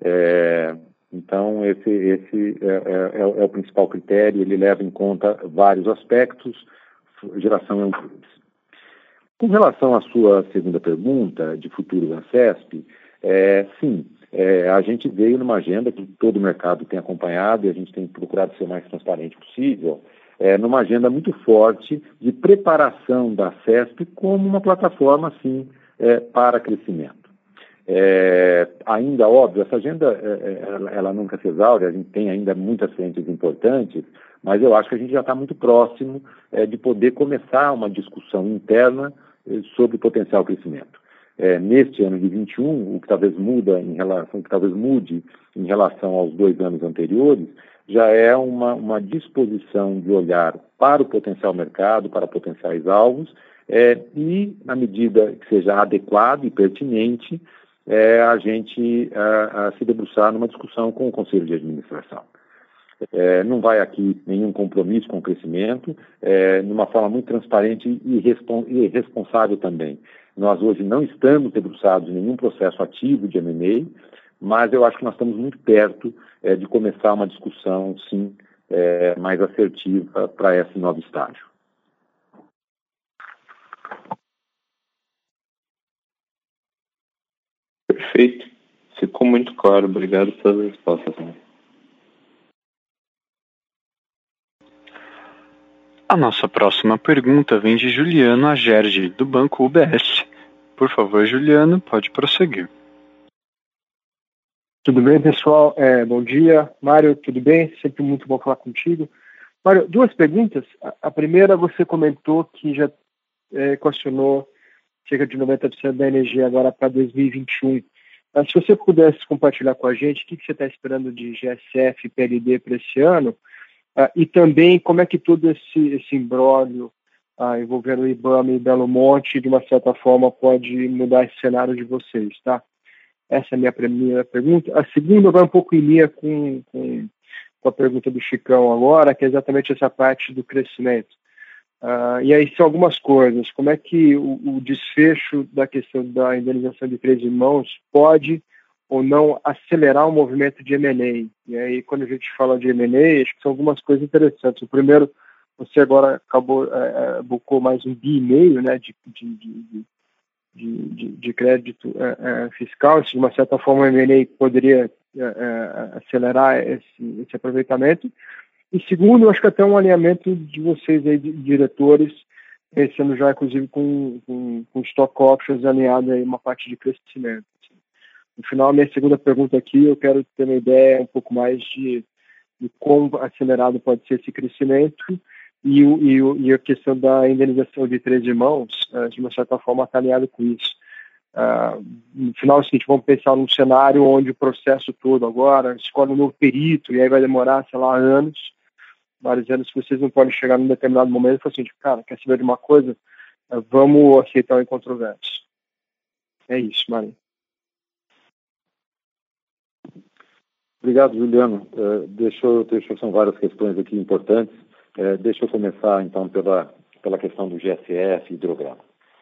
Então, esse é o principal critério, ele leva em conta vários aspectos, geração é um deles. Com relação à sua segunda pergunta, de futuro da CESP, sim, a gente veio numa agenda que todo o mercado tem acompanhado e a gente tem procurado ser o mais transparente possível, numa agenda muito forte de preparação da CESP como uma plataforma, sim, para crescimento. Ainda, óbvio, essa agenda ela nunca se exaure, a gente tem ainda muitas frentes importantes, mas eu acho que a gente já está muito próximo de poder começar uma discussão interna sobre potencial crescimento. Neste ano de 21, o que talvez mude em relação aos 2 anos anteriores, já é uma disposição de olhar para o potencial mercado, para potenciais alvos, e, na medida que seja adequado e pertinente, a gente se debruçar numa discussão com o Conselho de Administração. Não vai aqui nenhum compromisso com o crescimento, numa forma muito transparente e responsável também. Nós hoje não estamos debruçados em nenhum processo ativo de M&A, mas eu acho que nós estamos muito perto de começar uma discussão, sim, mais assertiva para esse novo estágio. Perfeito. Ficou muito claro. Obrigado pelas respostas. A A nossa próxima pergunta vem de Juliano Agerge, do Banco UBS. Por favor, Juliano, pode prosseguir. Tudo bem, pessoal? Bom dia. Mário, tudo bem? Sempre muito bom falar contigo. Mário, duas perguntas. A primeira, você comentou que já equacionou cerca de 90% da energia agora para 2021. Se você pudesse compartilhar com a gente o que você está esperando de GSF e PLD para esse ano, e também como é que todo esse imbróglio envolvendo o IBAMA e Belo Monte, de uma certa forma, pode mudar esse cenário de vocês, tá? Essa é a minha primeira pergunta. A segunda vai um pouco em linha com a pergunta do Chicão agora, que é exatamente essa parte do crescimento. E aí são algumas coisas. Como é que o desfecho da questão da indenização de três irmãos pode ou não acelerar o movimento de M&A? E aí, quando a gente fala de M&A, acho que são algumas coisas interessantes. O primeiro, você agora acabou, buscou mais $1,5 bilhão, né, de crédito fiscal. De uma certa forma, o M&A poderia acelerar esse aproveitamento. E segundo, eu acho que até um alinhamento de vocês aí, de diretores, pensando já, inclusive, com stock options alinhado aí, uma parte de crescimento. No final, a minha segunda pergunta aqui, eu quero ter uma ideia um pouco mais de como acelerado pode ser esse crescimento e a questão da indenização de três irmãos, de uma certa forma, está alinhado com isso. No final, é o seguinte, vamos pensar num cenário onde o processo todo agora escolhe um novo perito e aí vai demorar, sei lá, vários anos, que vocês não podem chegar num determinado momento e falar assim, cara, quer saber de uma coisa? Vamos aceitar o incontroverso. É isso, Mário. Obrigado, Juliano. São várias questões aqui importantes. Deixa eu começar, então, pela questão do GSF e hidrograma.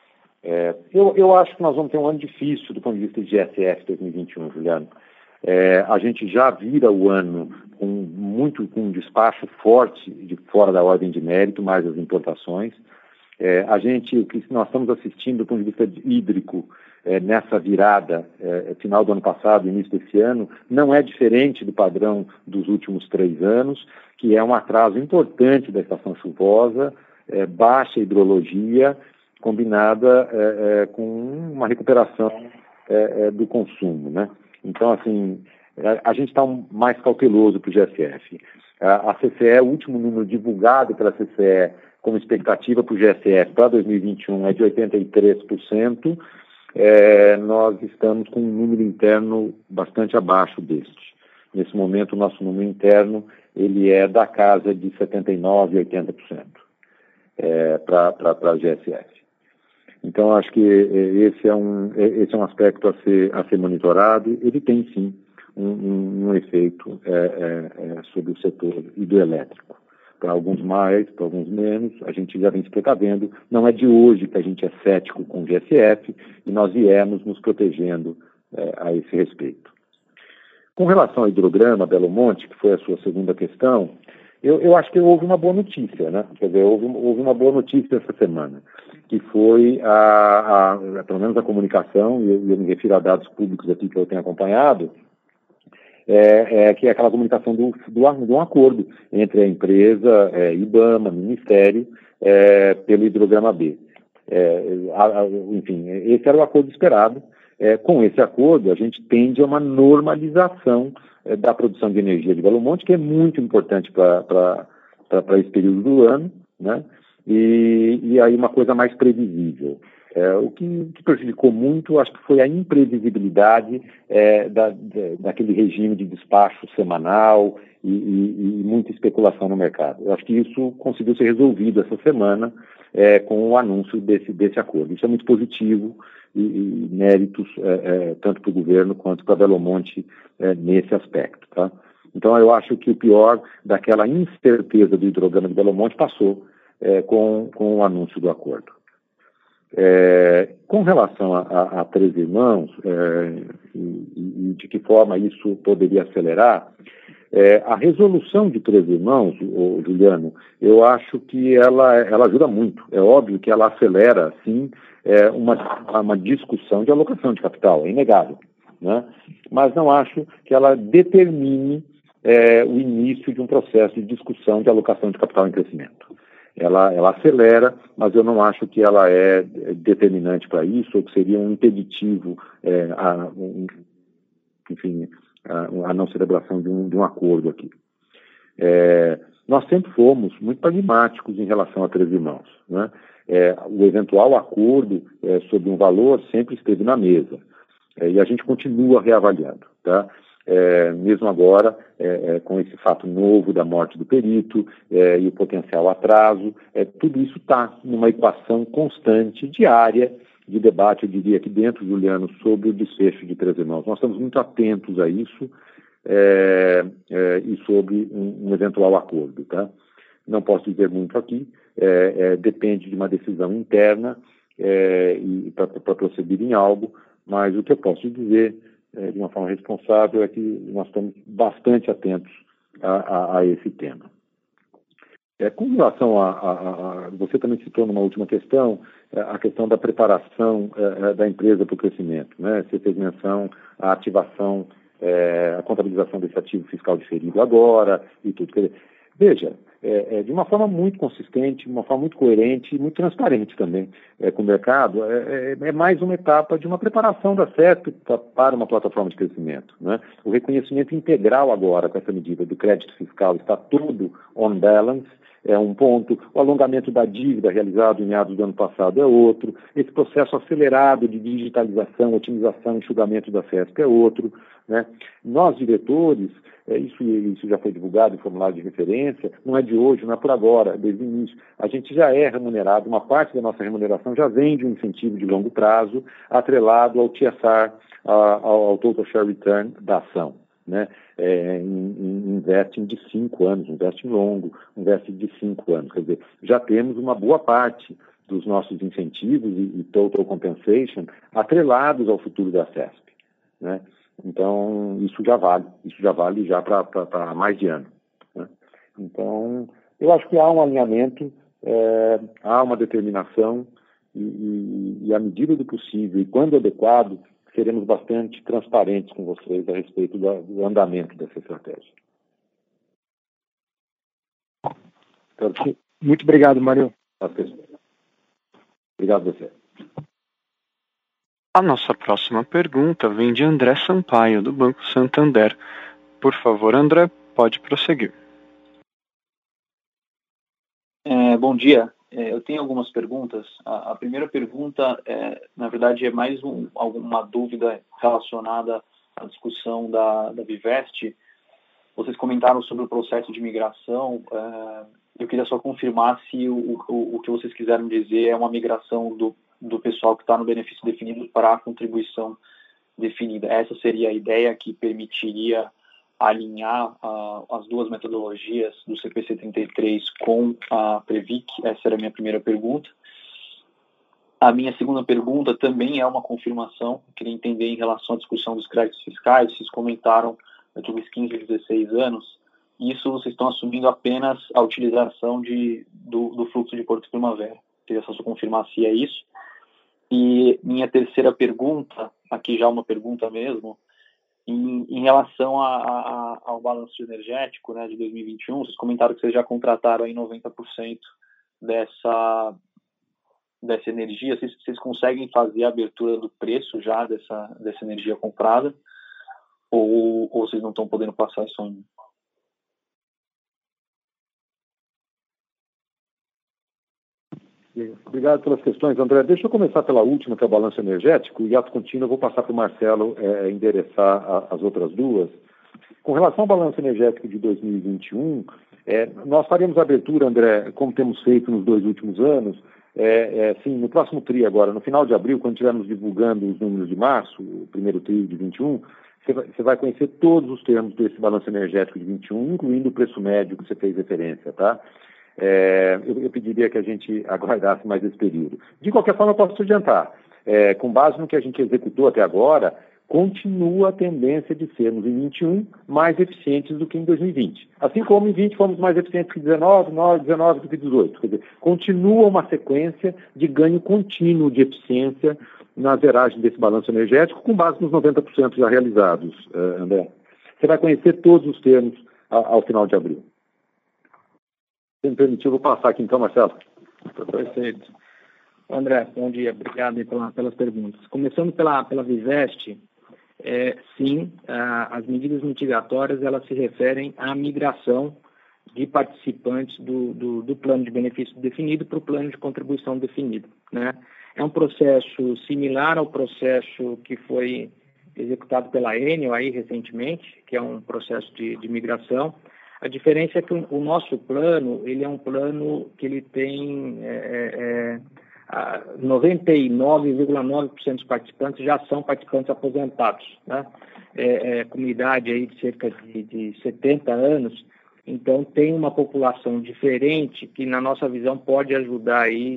Eu acho que nós vamos ter um ano difícil do ponto de vista de GSF 2021, Juliano. A gente já vira o ano com um despacho forte de fora da ordem de mérito, mais as importações. O que nós estamos assistindo do ponto de vista hídrico nessa virada, final do ano passado, início desse ano, não é diferente do padrão dos últimos 3 anos, que é um atraso importante da estação chuvosa, baixa hidrologia, combinada com uma recuperação do consumo, né? Então, assim, a gente está mais cauteloso para o GSF. A CCE, o último número divulgado pela CCE como expectativa para o GSF para 2021 é de 83%. Nós estamos com um número interno bastante abaixo deste. Nesse momento, o nosso número interno ele é da casa de 79% e 80% para a GSF. Então, acho que esse é um aspecto a ser monitorado. Ele tem, sim, um efeito sobre o setor hidroelétrico. Para alguns mais, para alguns menos, a gente já vem se precavendo. Não é de hoje que a gente é cético com o GSF e nós viemos nos protegendo a esse respeito. Com relação ao hidrograma Belo Monte, que foi a sua segunda questão, eu acho que houve uma boa notícia, né? Quer dizer, houve uma boa notícia essa semana, que foi pelo menos a comunicação, e eu me refiro a dados públicos aqui que eu tenho acompanhado, que é aquela comunicação de um acordo entre a empresa, IBAMA, Ministério, pelo hidrograma B. Enfim, esse era o acordo esperado. Com esse acordo, a gente tende a uma normalização da produção de energia de Belo Monte, que é muito importante para esse período do ano, né? E aí uma coisa mais previsível. O que prejudicou muito, acho que foi a imprevisibilidade daquele regime de despacho semanal e muita especulação no mercado. Eu acho que isso conseguiu ser resolvido essa semana com o anúncio desse acordo. Isso é muito positivo e méritos tanto para o governo quanto para Belo Monte nesse aspecto, tá? Então, eu acho que o pior daquela incerteza do hidrograma de Belo Monte passou com o anúncio do acordo. Com relação a Três Irmãos e de que forma isso poderia acelerar, a resolução de Três Irmãos, Juliano, eu acho que ela ajuda muito. É óbvio que ela acelera, sim, uma discussão de alocação de capital, é inegável, né? Mas não acho que ela determine o início de um processo de discussão de alocação de capital em crescimento. Ela acelera, mas eu não acho que ela é determinante para isso, ou que seria um impeditivo, a não celebração de um acordo aqui. Nós sempre fomos muito pragmáticos em relação a Três Irmãos, né? O eventual acordo sobre um valor sempre esteve na mesa, e a gente continua reavaliando, tá? Mesmo agora, com esse fato novo da morte do perito e o potencial atraso, tudo isso está numa equação constante, diária, de debate, eu diria aqui dentro, Juliano, sobre o desfecho de Três Irmãos. Nós estamos muito atentos a isso e sobre um eventual acordo, tá? Não posso dizer muito aqui, depende de uma decisão interna para prosseguir em algo, mas o que eu posso dizer de uma forma responsável é que nós estamos bastante atentos a esse tema. Com relação você também citou numa última questão, a questão da preparação da empresa para o crescimento, né? Você fez menção à ativação, a contabilização desse ativo fiscal diferido agora e tudo. Quer dizer, veja, de uma forma muito consistente, de uma forma muito coerente e muito transparente também com o mercado, é mais uma etapa de uma preparação da CESP para uma plataforma de crescimento, né? O reconhecimento integral agora com essa medida do crédito fiscal está tudo on balance, é um ponto, o alongamento da dívida realizado em meados do ano passado é outro, esse processo acelerado de digitalização, otimização e enxugamento da CESP é outro, né? Nós, diretores, isso já foi divulgado em formulário de referência, não é de hoje, não é por agora, desde o início. A gente já é remunerado, uma parte da nossa remuneração já vem de um incentivo de longo prazo, atrelado ao TSR, ao Total Share Return da ação, né? Em investing de 5 anos, investing longo, investing de 5 anos. Quer dizer, já temos uma boa parte dos nossos incentivos e total compensation atrelados ao futuro da CESP, né? Então, isso já vale para mais de ano, né? Então, eu acho que há um alinhamento, há uma determinação e à medida do possível e quando adequado, seremos bastante transparentes com vocês a respeito do andamento dessa estratégia. Muito obrigado, Mário. Obrigado a você. A nossa próxima pergunta vem de André Sampaio, do Banco Santander. Por favor, André, pode prosseguir. Bom dia. Eu tenho algumas perguntas. A primeira pergunta, na verdade, é mais alguma dúvida relacionada à discussão da Vivest. Vocês comentaram sobre o processo de migração. Eu queria só confirmar se o que vocês quiseram dizer é uma migração do pessoal que está no benefício definido para a contribuição definida. Essa seria a ideia que permitiria alinhar as duas metodologias do CPC 33 com a Previc? Essa era a minha primeira pergunta. A minha segunda pergunta também é uma confirmação. Eu queria entender em relação à discussão dos créditos fiscais. Vocês comentaram aqueles 15 a 16 anos. Isso vocês estão assumindo apenas a utilização do fluxo de Porto Primavera. Queria só confirmar se é isso. E minha terceira pergunta, aqui já uma pergunta mesmo, em relação ao balanço energético, né, de 2021, vocês comentaram que vocês já contrataram aí 90% dessa energia. Vocês conseguem fazer a abertura do preço já dessa energia comprada? Ou vocês não estão podendo passar isso ainda? Obrigado pelas questões, André. Deixa eu começar pela última, que é o balanço energético, e ato contínuo eu vou passar para o Marcelo endereçar as outras duas. Com relação ao balanço energético de 2021, nós faremos a abertura, André, como temos feito nos 2 últimos anos, sim, no próximo TRI agora, no final de abril, quando estivermos divulgando os números de março, o primeiro TRI de 21, você vai conhecer todos os termos desse balanço energético de 21, incluindo o preço médio que você fez referência, tá? Eu pediria que a gente aguardasse mais esse período. De qualquer forma, eu posso te adiantar. Com base no que a gente executou até agora, continua a tendência de sermos em 21 mais eficientes do que em 2020. Assim como em 20 fomos mais eficientes que 19 do que 18. Quer dizer, continua uma sequência de ganho contínuo de eficiência na zeragem desse balanço energético, com base nos 90% já realizados, André. Você vai conhecer todos os termos ao final de abril. Se me permitir, eu vou passar aqui então, Marcelo. Perfeito. André, bom dia. Obrigado aí pelas perguntas. Começando pela Vivest, sim, as medidas mitigatórias elas se referem à migração de participantes do plano de benefício definido para o plano de contribuição definido, né? É um processo similar ao processo que foi executado pela Enel aí recentemente, que é um processo de migração. A diferença é que o nosso plano, ele é um plano que ele tem 99,9% dos participantes já são participantes aposentados, né? Com uma idade aí de cerca de 70 anos, então tem uma população diferente que, na nossa visão, pode ajudar aí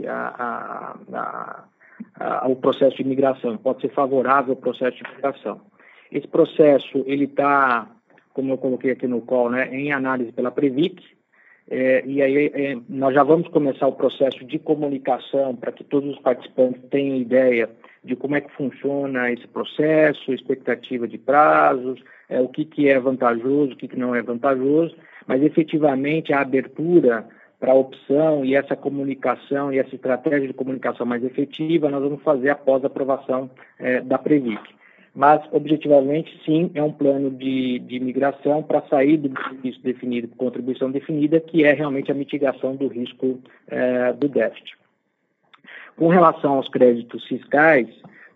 ao processo de migração, pode ser favorável ao processo de migração. Esse processo, ele está, como eu coloquei aqui no call, né, em análise pela Previc, e aí nós já vamos começar o processo de comunicação para que todos os participantes tenham ideia de como é que funciona esse processo, expectativa de prazos, o que é vantajoso, o que não é vantajoso, mas efetivamente a abertura para a opção e essa comunicação e essa estratégia de comunicação mais efetiva nós vamos fazer após a aprovação da Previc. Mas, objetivamente, sim, é um plano de migração para sair do benefício definido para contribuição definida, que é realmente a mitigação do risco do déficit. Com relação aos créditos fiscais,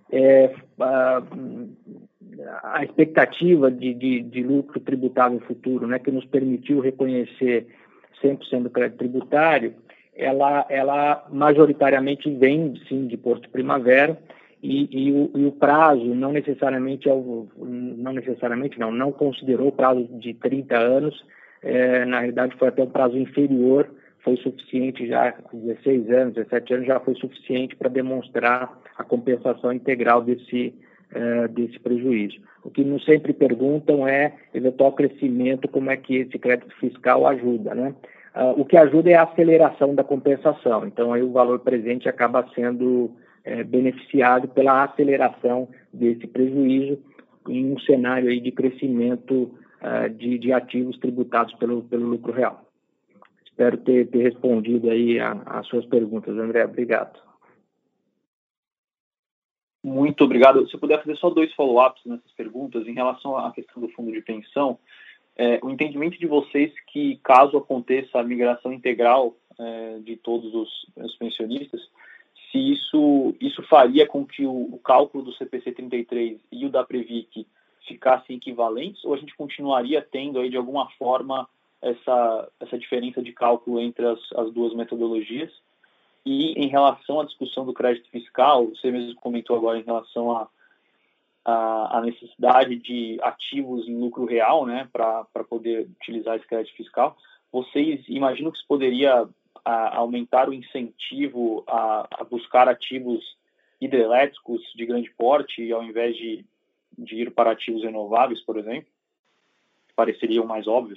a expectativa de lucro tributável futuro, né, que nos permitiu reconhecer 100% do crédito tributário, ela majoritariamente vem, sim, de Porto Primavera, e o prazo não considerou o prazo de 30 anos, na realidade foi até um prazo inferior, foi suficiente já, 16 anos, 17 anos, já foi suficiente para demonstrar a compensação integral desse prejuízo. O que nos sempre perguntam é, eventual crescimento, como é que esse crédito fiscal ajuda, né? O que ajuda é a aceleração da compensação, então aí o valor presente acaba sendo beneficiado pela aceleração desse prejuízo em um cenário aí de crescimento de ativos tributados pelo lucro real. Espero ter respondido aí às suas perguntas, André. Obrigado. Muito obrigado. Se eu puder fazer só 2 follow-ups nessas perguntas, em relação à questão do fundo de pensão, o entendimento de vocês que, caso aconteça a migração integral de todos os pensionistas, se isso faria com que o cálculo do CPC 33 e o da Previc ficassem equivalentes, ou a gente continuaria tendo aí, de alguma forma, essa diferença de cálculo entre as duas metodologias? E em relação à discussão do crédito fiscal, você mesmo comentou agora em relação à necessidade de ativos em lucro real, né, para poder utilizar esse crédito fiscal. Vocês imaginam que isso poderia aumentar o incentivo a buscar ativos hidrelétricos de grande porte, ao invés de ir para ativos renováveis, por exemplo? Pareceriam mais óbvios?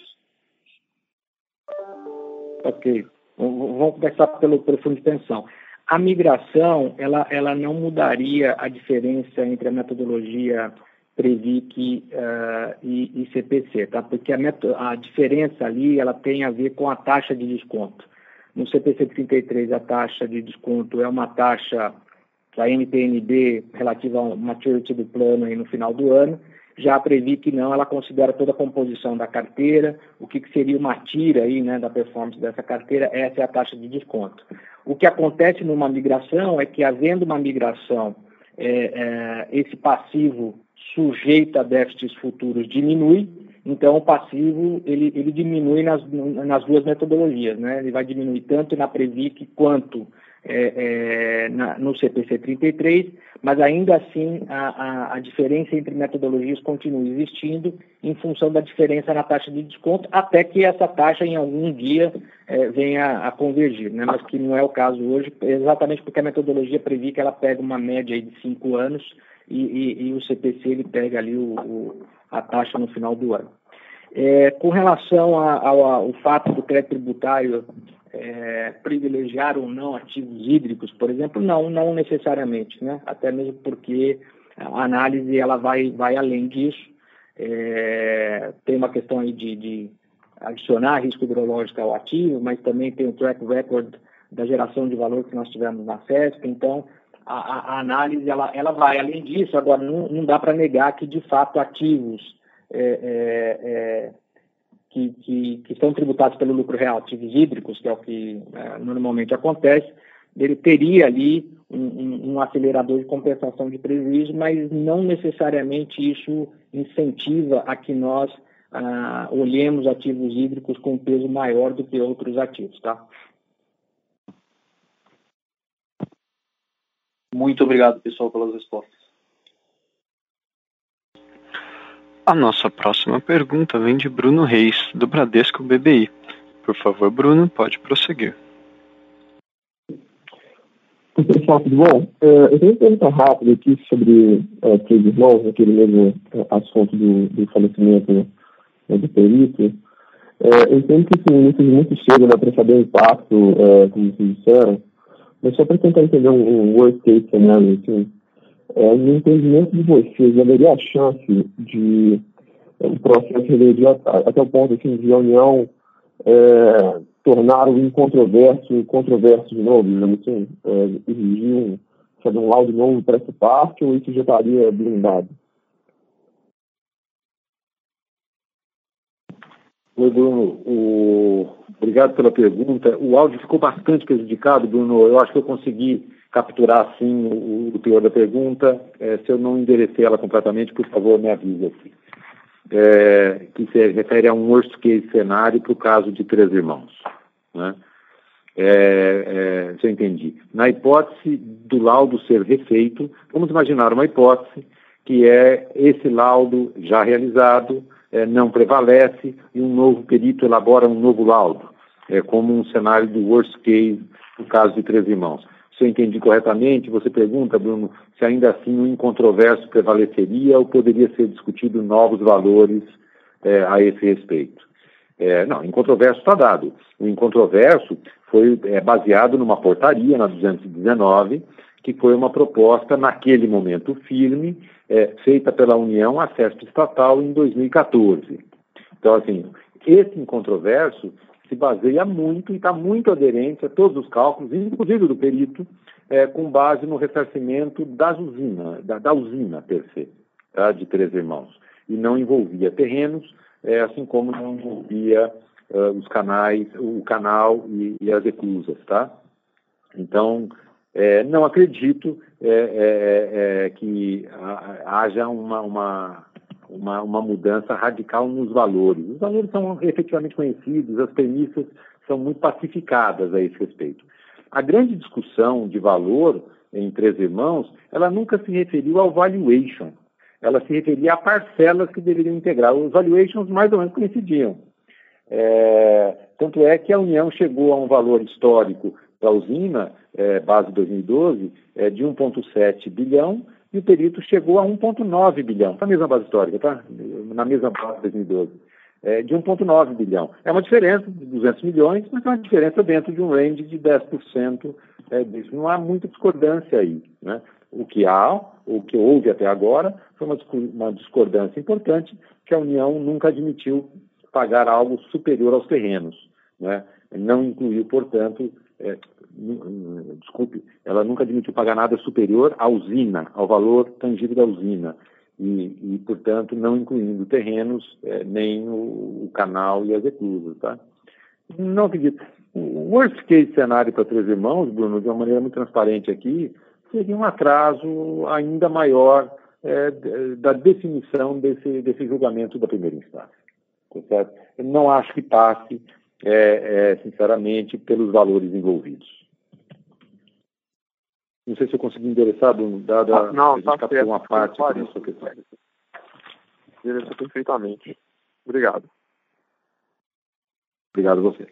Ok. Vamos começar pelo fundo de pensão. A migração, ela não mudaria a diferença entre a metodologia Previc e CPC, tá? Porque a diferença ali, ela tem a ver com a taxa de desconto. No CPC 33, a taxa de desconto é uma taxa da NTN-B relativa ao maturity do plano aí no final do ano. Já a Previc não, ela considera toda a composição da carteira, o que seria uma tira aí, né, da performance dessa carteira, essa é a taxa de desconto. O que acontece numa migração é que, havendo uma migração, esse passivo sujeito a déficits futuros diminui, então o passivo ele diminui nas duas metodologias, né? Ele vai diminuir tanto na Previc quanto no CPC 33, mas ainda assim a diferença entre metodologias continua existindo em função da diferença na taxa de desconto, até que essa taxa em algum dia venha a convergir, né? Mas que não é o caso hoje, exatamente porque a metodologia Previc ela pega uma média aí de 5 anos e o CPC ele pega ali a taxa no final do ano. Com relação ao fato do crédito tributário privilegiar ou não ativos hídricos, por exemplo, não necessariamente, né? Até mesmo porque a análise ela vai além disso. Tem uma questão aí de adicionar risco hidrológico ao ativo, mas também tem o track record da geração de valor que nós tivemos na FESP. Então, a análise ela vai além disso. Agora, não dá para negar que, de fato, ativos que são tributados pelo lucro real, ativos hídricos, que é o que normalmente acontece, ele teria ali um acelerador de compensação de prejuízo, mas não necessariamente isso incentiva a que nós olhemos ativos hídricos com peso maior do que outros ativos, tá? Muito obrigado, pessoal, pelas respostas. A nossa próxima pergunta vem de Bruno Reis, do Bradesco BBI. Por favor, Bruno, pode prosseguir. Oi, pessoal, tudo bom? Eu tenho uma pergunta rápida aqui sobre Três Irmãos, aquele mesmo assunto do falecimento do perito. Eu entendo que esse início muito cedo, né, para saber o impacto, como vocês disseram, mas só para tentar entender um worst case scenario, assim, no entendimento de vocês, haveria a chance de o processo regredir até o ponto assim, de a União tornar o incontroverso controverso de novo, digamos assim, exigir um laudo novo para essa parte, ou isso já estaria blindado? Oi, Bruno. Obrigado pela pergunta. O áudio ficou bastante prejudicado, Bruno. Eu acho que eu consegui capturar, sim, o teor da pergunta. Se eu não enderecei ela completamente, por favor, me avise aqui. Que se refere a um worst case cenário para o caso de Três Irmãos, né? Se eu entendi. Na hipótese do laudo ser refeito, vamos imaginar uma hipótese que é esse laudo já realizado, não prevalece e um novo perito elabora um novo laudo, como um cenário do worst case no caso de Três Irmãos. Se eu entendi corretamente, você pergunta, Bruno, se ainda assim o incontroverso prevaleceria ou poderia ser discutido novos valores a esse respeito. Não, incontroverso está dado. O incontroverso foi baseado numa portaria, na 219, que foi uma proposta, naquele momento firme, feita pela União à FESP estatal em 2014. Então, assim, esse incontroverso se baseia muito e está muito aderente a todos os cálculos, inclusive do perito, com base no ressarcimento da usina per se, tá, de Três Irmãos. E não envolvia terrenos, assim como não envolvia os canais, o canal e as reclusas, tá? Então, não acredito que haja uma mudança radical nos valores. Os valores são efetivamente conhecidos, as premissas são muito pacificadas a esse respeito. A grande discussão de valor em Três Irmãos, ela nunca se referiu ao valuation, ela se referia a parcelas que deveriam integrar. Os valuations mais ou menos coincidiam. Tanto é que a União chegou a um valor histórico para a usina, base 2012, de 1,7 bilhão, e o perito chegou a 1,9 bilhão, na mesma base histórica, tá? Na mesma base 2012, de 1,9 bilhão. É uma diferença de 200 milhões, mas é uma diferença dentro de um range de 10% disso. Não há muita discordância aí, né? O que houve até agora, foi uma discordância importante, que a União nunca admitiu pagar algo superior aos terrenos, né? Não incluiu, portanto, ela nunca admitiu pagar nada superior à usina, ao valor tangível da usina, e portanto, não incluindo terrenos, nem o canal e as reclusas, tá? Não acredito. O worst case cenário para Três Irmãos, Bruno, de uma maneira muito transparente aqui, seria um atraso ainda maior da definição desse julgamento da primeira instância. Tá certo? Eu não acho que passe, sinceramente, pelos valores envolvidos. Não sei se eu consegui endereçar, Bruno, dada não, a gente captou uma parte da sua questão. Endereçou perfeitamente. Obrigado. Obrigado a você.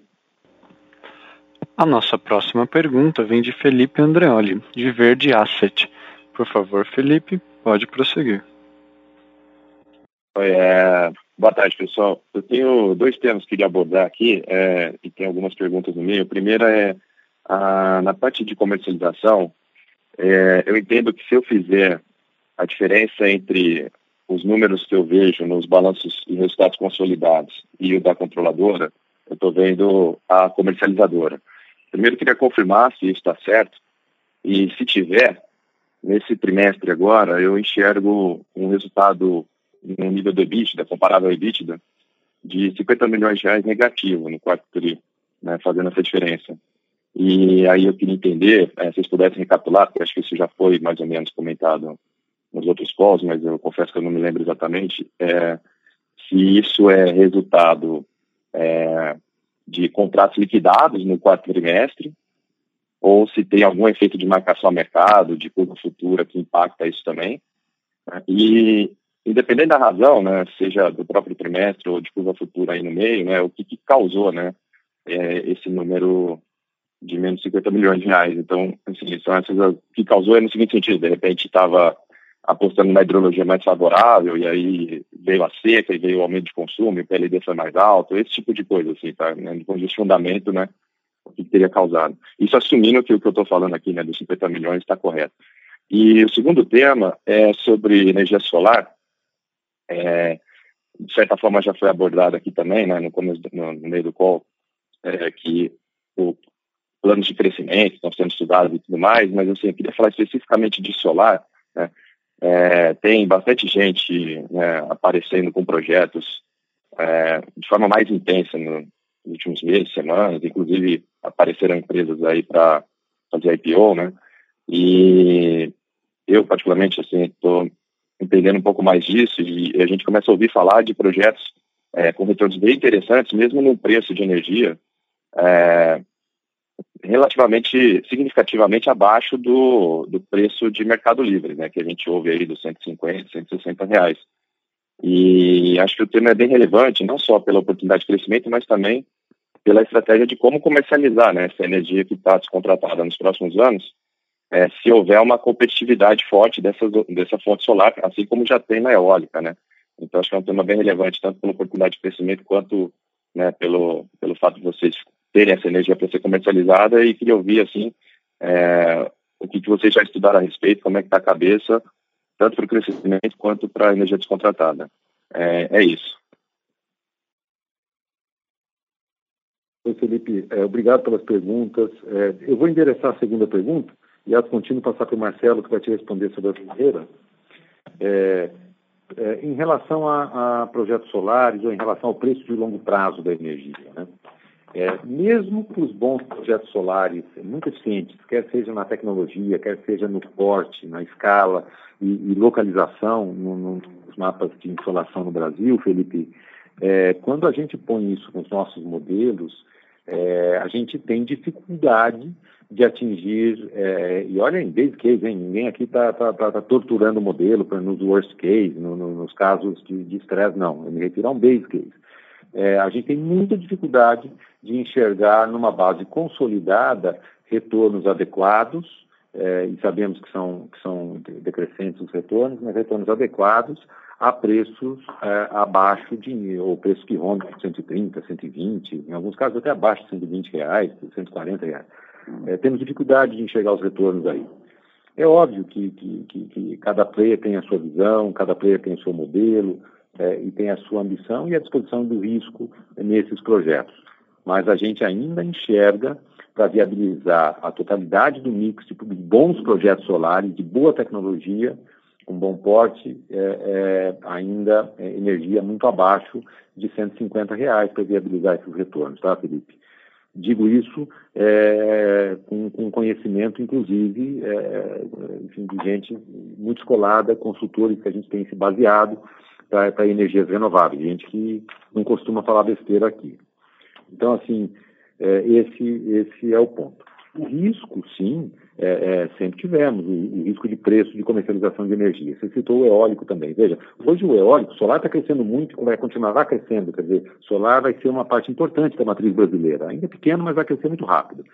A nossa próxima pergunta vem de Felipe Andreoli, de Verde Asset. Por favor, Felipe, pode prosseguir. Oi, boa tarde, pessoal. Eu tenho dois temas que queria abordar aqui, e tem algumas perguntas no meio. A primeira na parte de comercialização, eu entendo que se eu fizer a diferença entre os números que eu vejo nos balanços e resultados consolidados e o da controladora, eu estou vendo a comercializadora. Primeiro, queria confirmar se isso está certo, e se tiver, nesse trimestre agora, eu enxergo um resultado no nível do EBITDA, comparável ao EBITDA, de 50 milhões de reais negativo no quarto tri, né, fazendo essa diferença. E aí eu queria entender, se vocês pudessem recapitular, porque acho que isso já foi mais ou menos comentado nos outros calls, mas eu confesso que eu não me lembro exatamente, se isso é resultado de contratos liquidados no quarto trimestre, ou se tem algum efeito de marcação a mercado, de curva futura que impacta isso também. Né? E, independente da razão, né, seja do próprio trimestre ou de curva futura aí no meio, né, o que causou, né, esse número de menos 50 milhões de reais. Então, assim, são essas, o que causou no seguinte sentido: de repente estava apostando numa hidrologia mais favorável, e aí veio a seca, e veio o aumento de consumo, e o PLD foi mais alto, esse tipo de coisa, assim, tá? Né? Do ponto de fundamento, né, o que teria causado. Isso assumindo que o que eu estou falando aqui, né, dos 50 milhões está correto. E o segundo tema é sobre energia solar. De certa forma já foi abordado aqui também, né, no meio do call, que o planos de crescimento estão sendo estudados e tudo mais, mas assim, eu queria falar especificamente de solar, né? Tem bastante gente, né, aparecendo com projetos de forma mais intensa nos últimos meses, semanas, inclusive apareceram empresas aí para fazer IPO, né? E eu, particularmente, assim, estou entendendo um pouco mais disso, e a gente começa a ouvir falar de projetos com retornos bem interessantes, mesmo no preço de energia, relativamente, significativamente abaixo do preço de Mercado Livre, né, que a gente ouve aí dos 150, 160 reais. E acho que o tema é bem relevante, não só pela oportunidade de crescimento, mas também pela estratégia de como comercializar, né, essa energia que está descontratada nos próximos anos, se houver uma competitividade forte dessa fonte solar, assim como já tem na eólica, né. Então acho que é um tema bem relevante, tanto pela oportunidade de crescimento, quanto, né, pelo fato de vocês terem essa energia para ser comercializada, e queria ouvir, assim, o que vocês já estudaram a respeito, como é que está a cabeça, tanto para o crescimento quanto para a energia descontratada. É isso. Oi, Felipe, obrigado pelas perguntas. Eu vou endereçar a segunda pergunta e ato contínuo passar para o Marcelo, que vai te responder sobre a primeira. Em relação a projetos solares ou em relação ao preço de longo prazo da energia, né? Mesmo para os bons projetos solares muito eficientes, quer seja na tecnologia, quer seja no porte, na escala e localização nos mapas de insolação no Brasil, Felipe, quando a gente põe isso nos nossos modelos, a gente tem dificuldade de atingir, e olha em base case, hein? Ninguém aqui está torturando o modelo nos worst case, nos casos de estresse, não, eu me refiro a um base case. A gente tem muita dificuldade de enxergar numa base consolidada retornos adequados, e sabemos que são decrescentes os retornos, mas retornos adequados a preços abaixo ou preços que rondam 130, 120, em alguns casos até abaixo de 120 reais, 140 reais. Temos dificuldade de enxergar os retornos aí. É óbvio que cada player tem a sua visão, cada player tem o seu modelo, e tem a sua ambição e a disposição do risco nesses projetos. Mas a gente ainda enxerga, para viabilizar a totalidade do mix de bons projetos solares, de boa tecnologia, com bom porte, ainda energia muito abaixo de 150 reais para viabilizar esses retornos, tá, Felipe? Digo isso com conhecimento, inclusive, enfim, de gente muito escolada, consultores que a gente tem se baseado para energias renováveis, gente que não costuma falar besteira aqui. Então, assim, esse é o ponto. O risco, sim, sempre tivemos, o risco de preço de comercialização de energia. Você citou o eólico também. Veja, hoje o eólico, o solar está crescendo muito e vai continuar crescendo. Quer dizer, solar vai ser uma parte importante da matriz brasileira. Ainda pequeno, mas vai crescer muito rápido.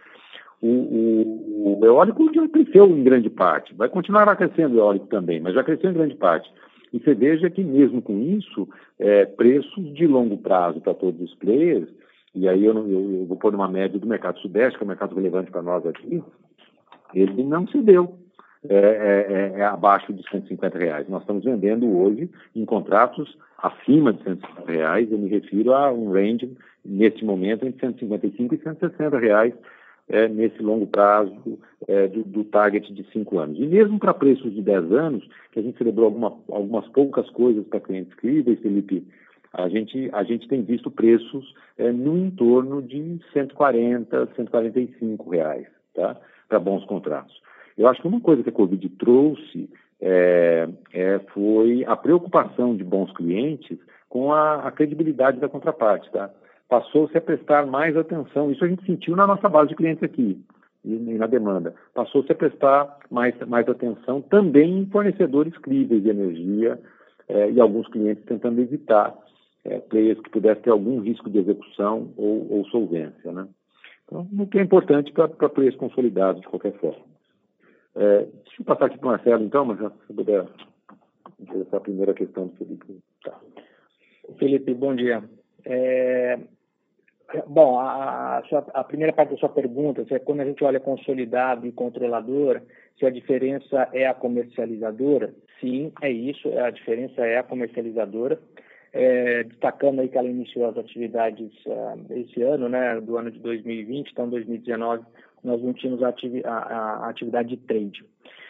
O eólico já cresceu em grande parte. Vai continuar crescendo o eólico também, mas já cresceu em grande parte. E você veja que mesmo com isso, preços de longo prazo para todos os players, e aí eu vou pôr uma média do mercado sudeste, que é um mercado relevante para nós aqui, ele não se deu. é abaixo de R$150. Nós estamos vendendo hoje em contratos acima de R$150. Eu me refiro a um range, neste momento, entre R$155 e R$160 nesse longo prazo do target de 5 anos. E mesmo para preços de 10 anos, que a gente celebrou algumas poucas coisas para clientes críveis, Felipe, a gente tem visto preços no entorno de R$140, R$145, tá? Para bons contratos. Eu acho que uma coisa que a Covid trouxe foi a preocupação de bons clientes com a credibilidade da contraparte, tá? Passou-se a prestar mais atenção, isso a gente sentiu na nossa base de clientes aqui, e na demanda. Passou-se a prestar mais atenção também em fornecedores críveis de energia e alguns clientes tentando evitar players que pudessem ter algum risco de execução ou solvência, né? Então, o que é importante para players consolidados, de qualquer forma. Deixa eu passar aqui para o Marcelo, então, mas se puder interessar a primeira questão do Felipe. Tá. Felipe, bom dia. Bom, a primeira parte da sua pergunta, se é quando a gente olha consolidado e controladora, se a diferença é a comercializadora, sim, é isso, a diferença é a comercializadora. Destacando aí que ela iniciou as atividades esse ano, né, do ano de 2020, então 2019 nós não tínhamos a atividade de trade.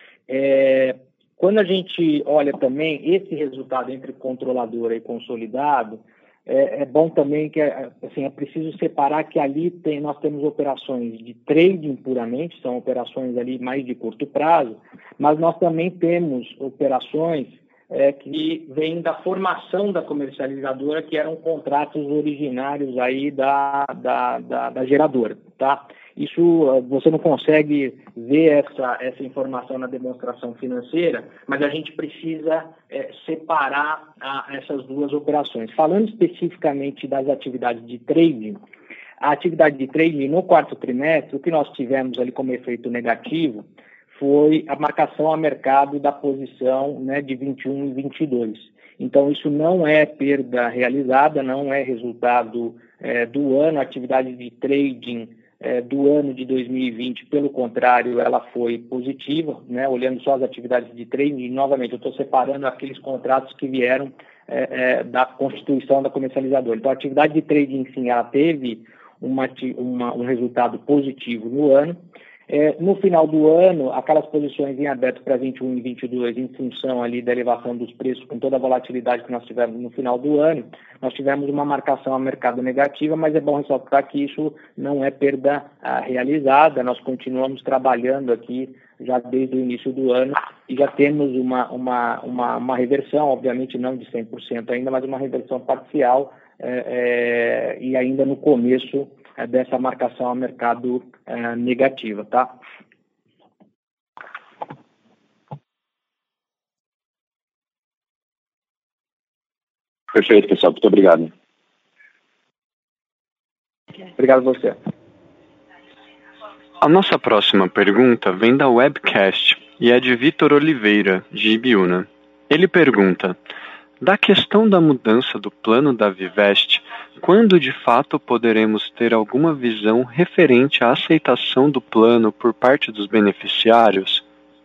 Quando a gente olha também esse resultado entre controladora e consolidado, é bom também que assim, é preciso separar que ali nós temos operações de trading puramente, são operações ali mais de curto prazo, mas nós também temos operações que vêm da formação da comercializadora, que eram contratos originários aí da geradora, tá? Isso você não consegue ver essa informação na demonstração financeira, mas a gente precisa separar essas duas operações. Falando especificamente das atividades de trading, a atividade de trading no quarto trimestre, o que nós tivemos ali como efeito negativo foi a marcação a mercado da posição, né, de 21 e 22. Então, isso não é perda realizada, não é resultado do ano, a atividade de trading do ano de 2020, pelo contrário, ela foi positiva, né? Olhando só as atividades de trading, e novamente eu estou separando aqueles contratos que vieram da constituição da comercializadora. Então, a atividade de trading, sim, ela teve um resultado positivo no ano. No final do ano, aquelas posições em aberto para 21 e 22, em função ali da elevação dos preços, com toda a volatilidade que nós tivemos no final do ano, nós tivemos uma marcação a mercado negativa, mas é bom ressaltar que isso não é perda realizada, nós continuamos trabalhando aqui já desde o início do ano e já temos uma reversão, obviamente não de 100% ainda, mas uma reversão parcial e ainda no começo dessa marcação a mercado negativa, tá? Perfeito, pessoal. Muito obrigado. Obrigado a você. A nossa próxima pergunta vem da webcast e é de Vitor Oliveira, de Ibiúna. Ele pergunta: da questão da mudança do plano da Vivest, quando de fato poderemos ter alguma visão referente à aceitação do plano por parte dos beneficiários?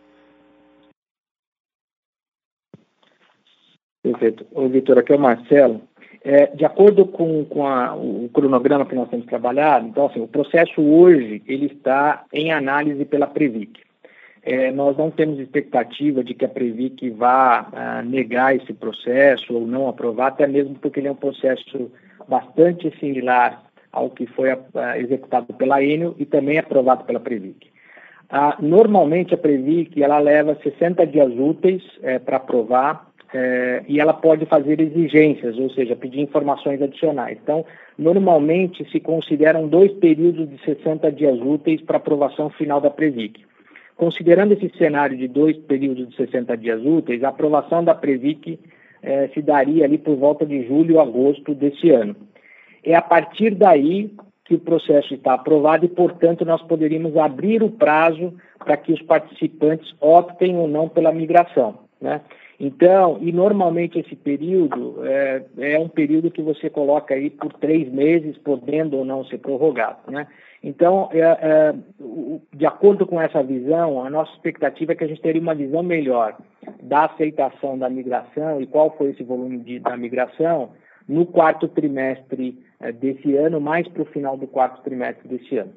Perfeito. Ô, Vitor, aqui é o Marcelo. De acordo com o cronograma que nós temos trabalhado, então, assim, o processo hoje ele está em análise pela Previc. Nós não temos expectativa de que a Previc vá negar esse processo ou não aprovar, até mesmo porque ele é um processo bastante similar ao que foi executado pela Enel e também aprovado pela Previc. Normalmente a Previc ela leva 60 dias úteis para aprovar e ela pode fazer exigências, ou seja, pedir informações adicionais. Então, normalmente se consideram 2 períodos de 60 dias úteis para aprovação final da Previc. Considerando esse cenário de 2 períodos de 60 dias úteis, a aprovação da Previc se daria ali por volta de julho a agosto desse ano. É a partir daí que o processo está aprovado e, portanto, nós poderíamos abrir o prazo para que os participantes optem ou não pela migração, né? Então, e normalmente esse período é um período que você coloca aí por 3 meses, podendo ou não ser prorrogado, né? Então, de acordo com essa visão, a nossa expectativa é que a gente teria uma visão melhor da aceitação da migração e qual foi esse volume da migração no quarto trimestre desse ano, mais para o final do quarto trimestre desse ano.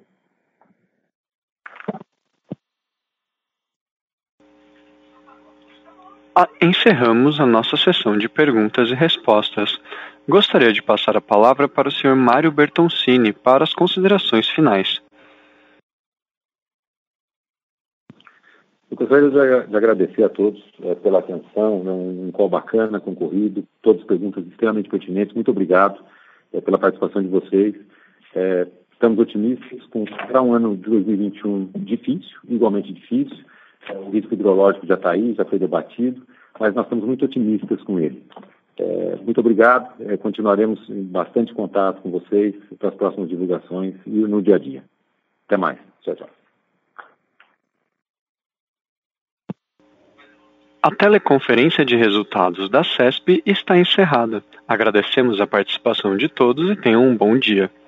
Encerramos a nossa sessão de perguntas e respostas. Gostaria de passar a palavra para o Sr. Mário Bertoncini para as considerações finais. Eu gostaria de agradecer a todos pela atenção, um call bacana, concorrido, todas as perguntas extremamente pertinentes. Muito obrigado pela participação de vocês. Estamos otimistas para um ano de 2021 difícil, igualmente difícil. O risco hidrológico já está aí, já foi debatido, mas nós estamos muito otimistas com ele. Muito obrigado, continuaremos em bastante contato com vocês para as próximas divulgações e no dia a dia. Até mais. Tchau, tchau. A teleconferência de resultados da CESP está encerrada. Agradecemos a participação de todos e tenham um bom dia.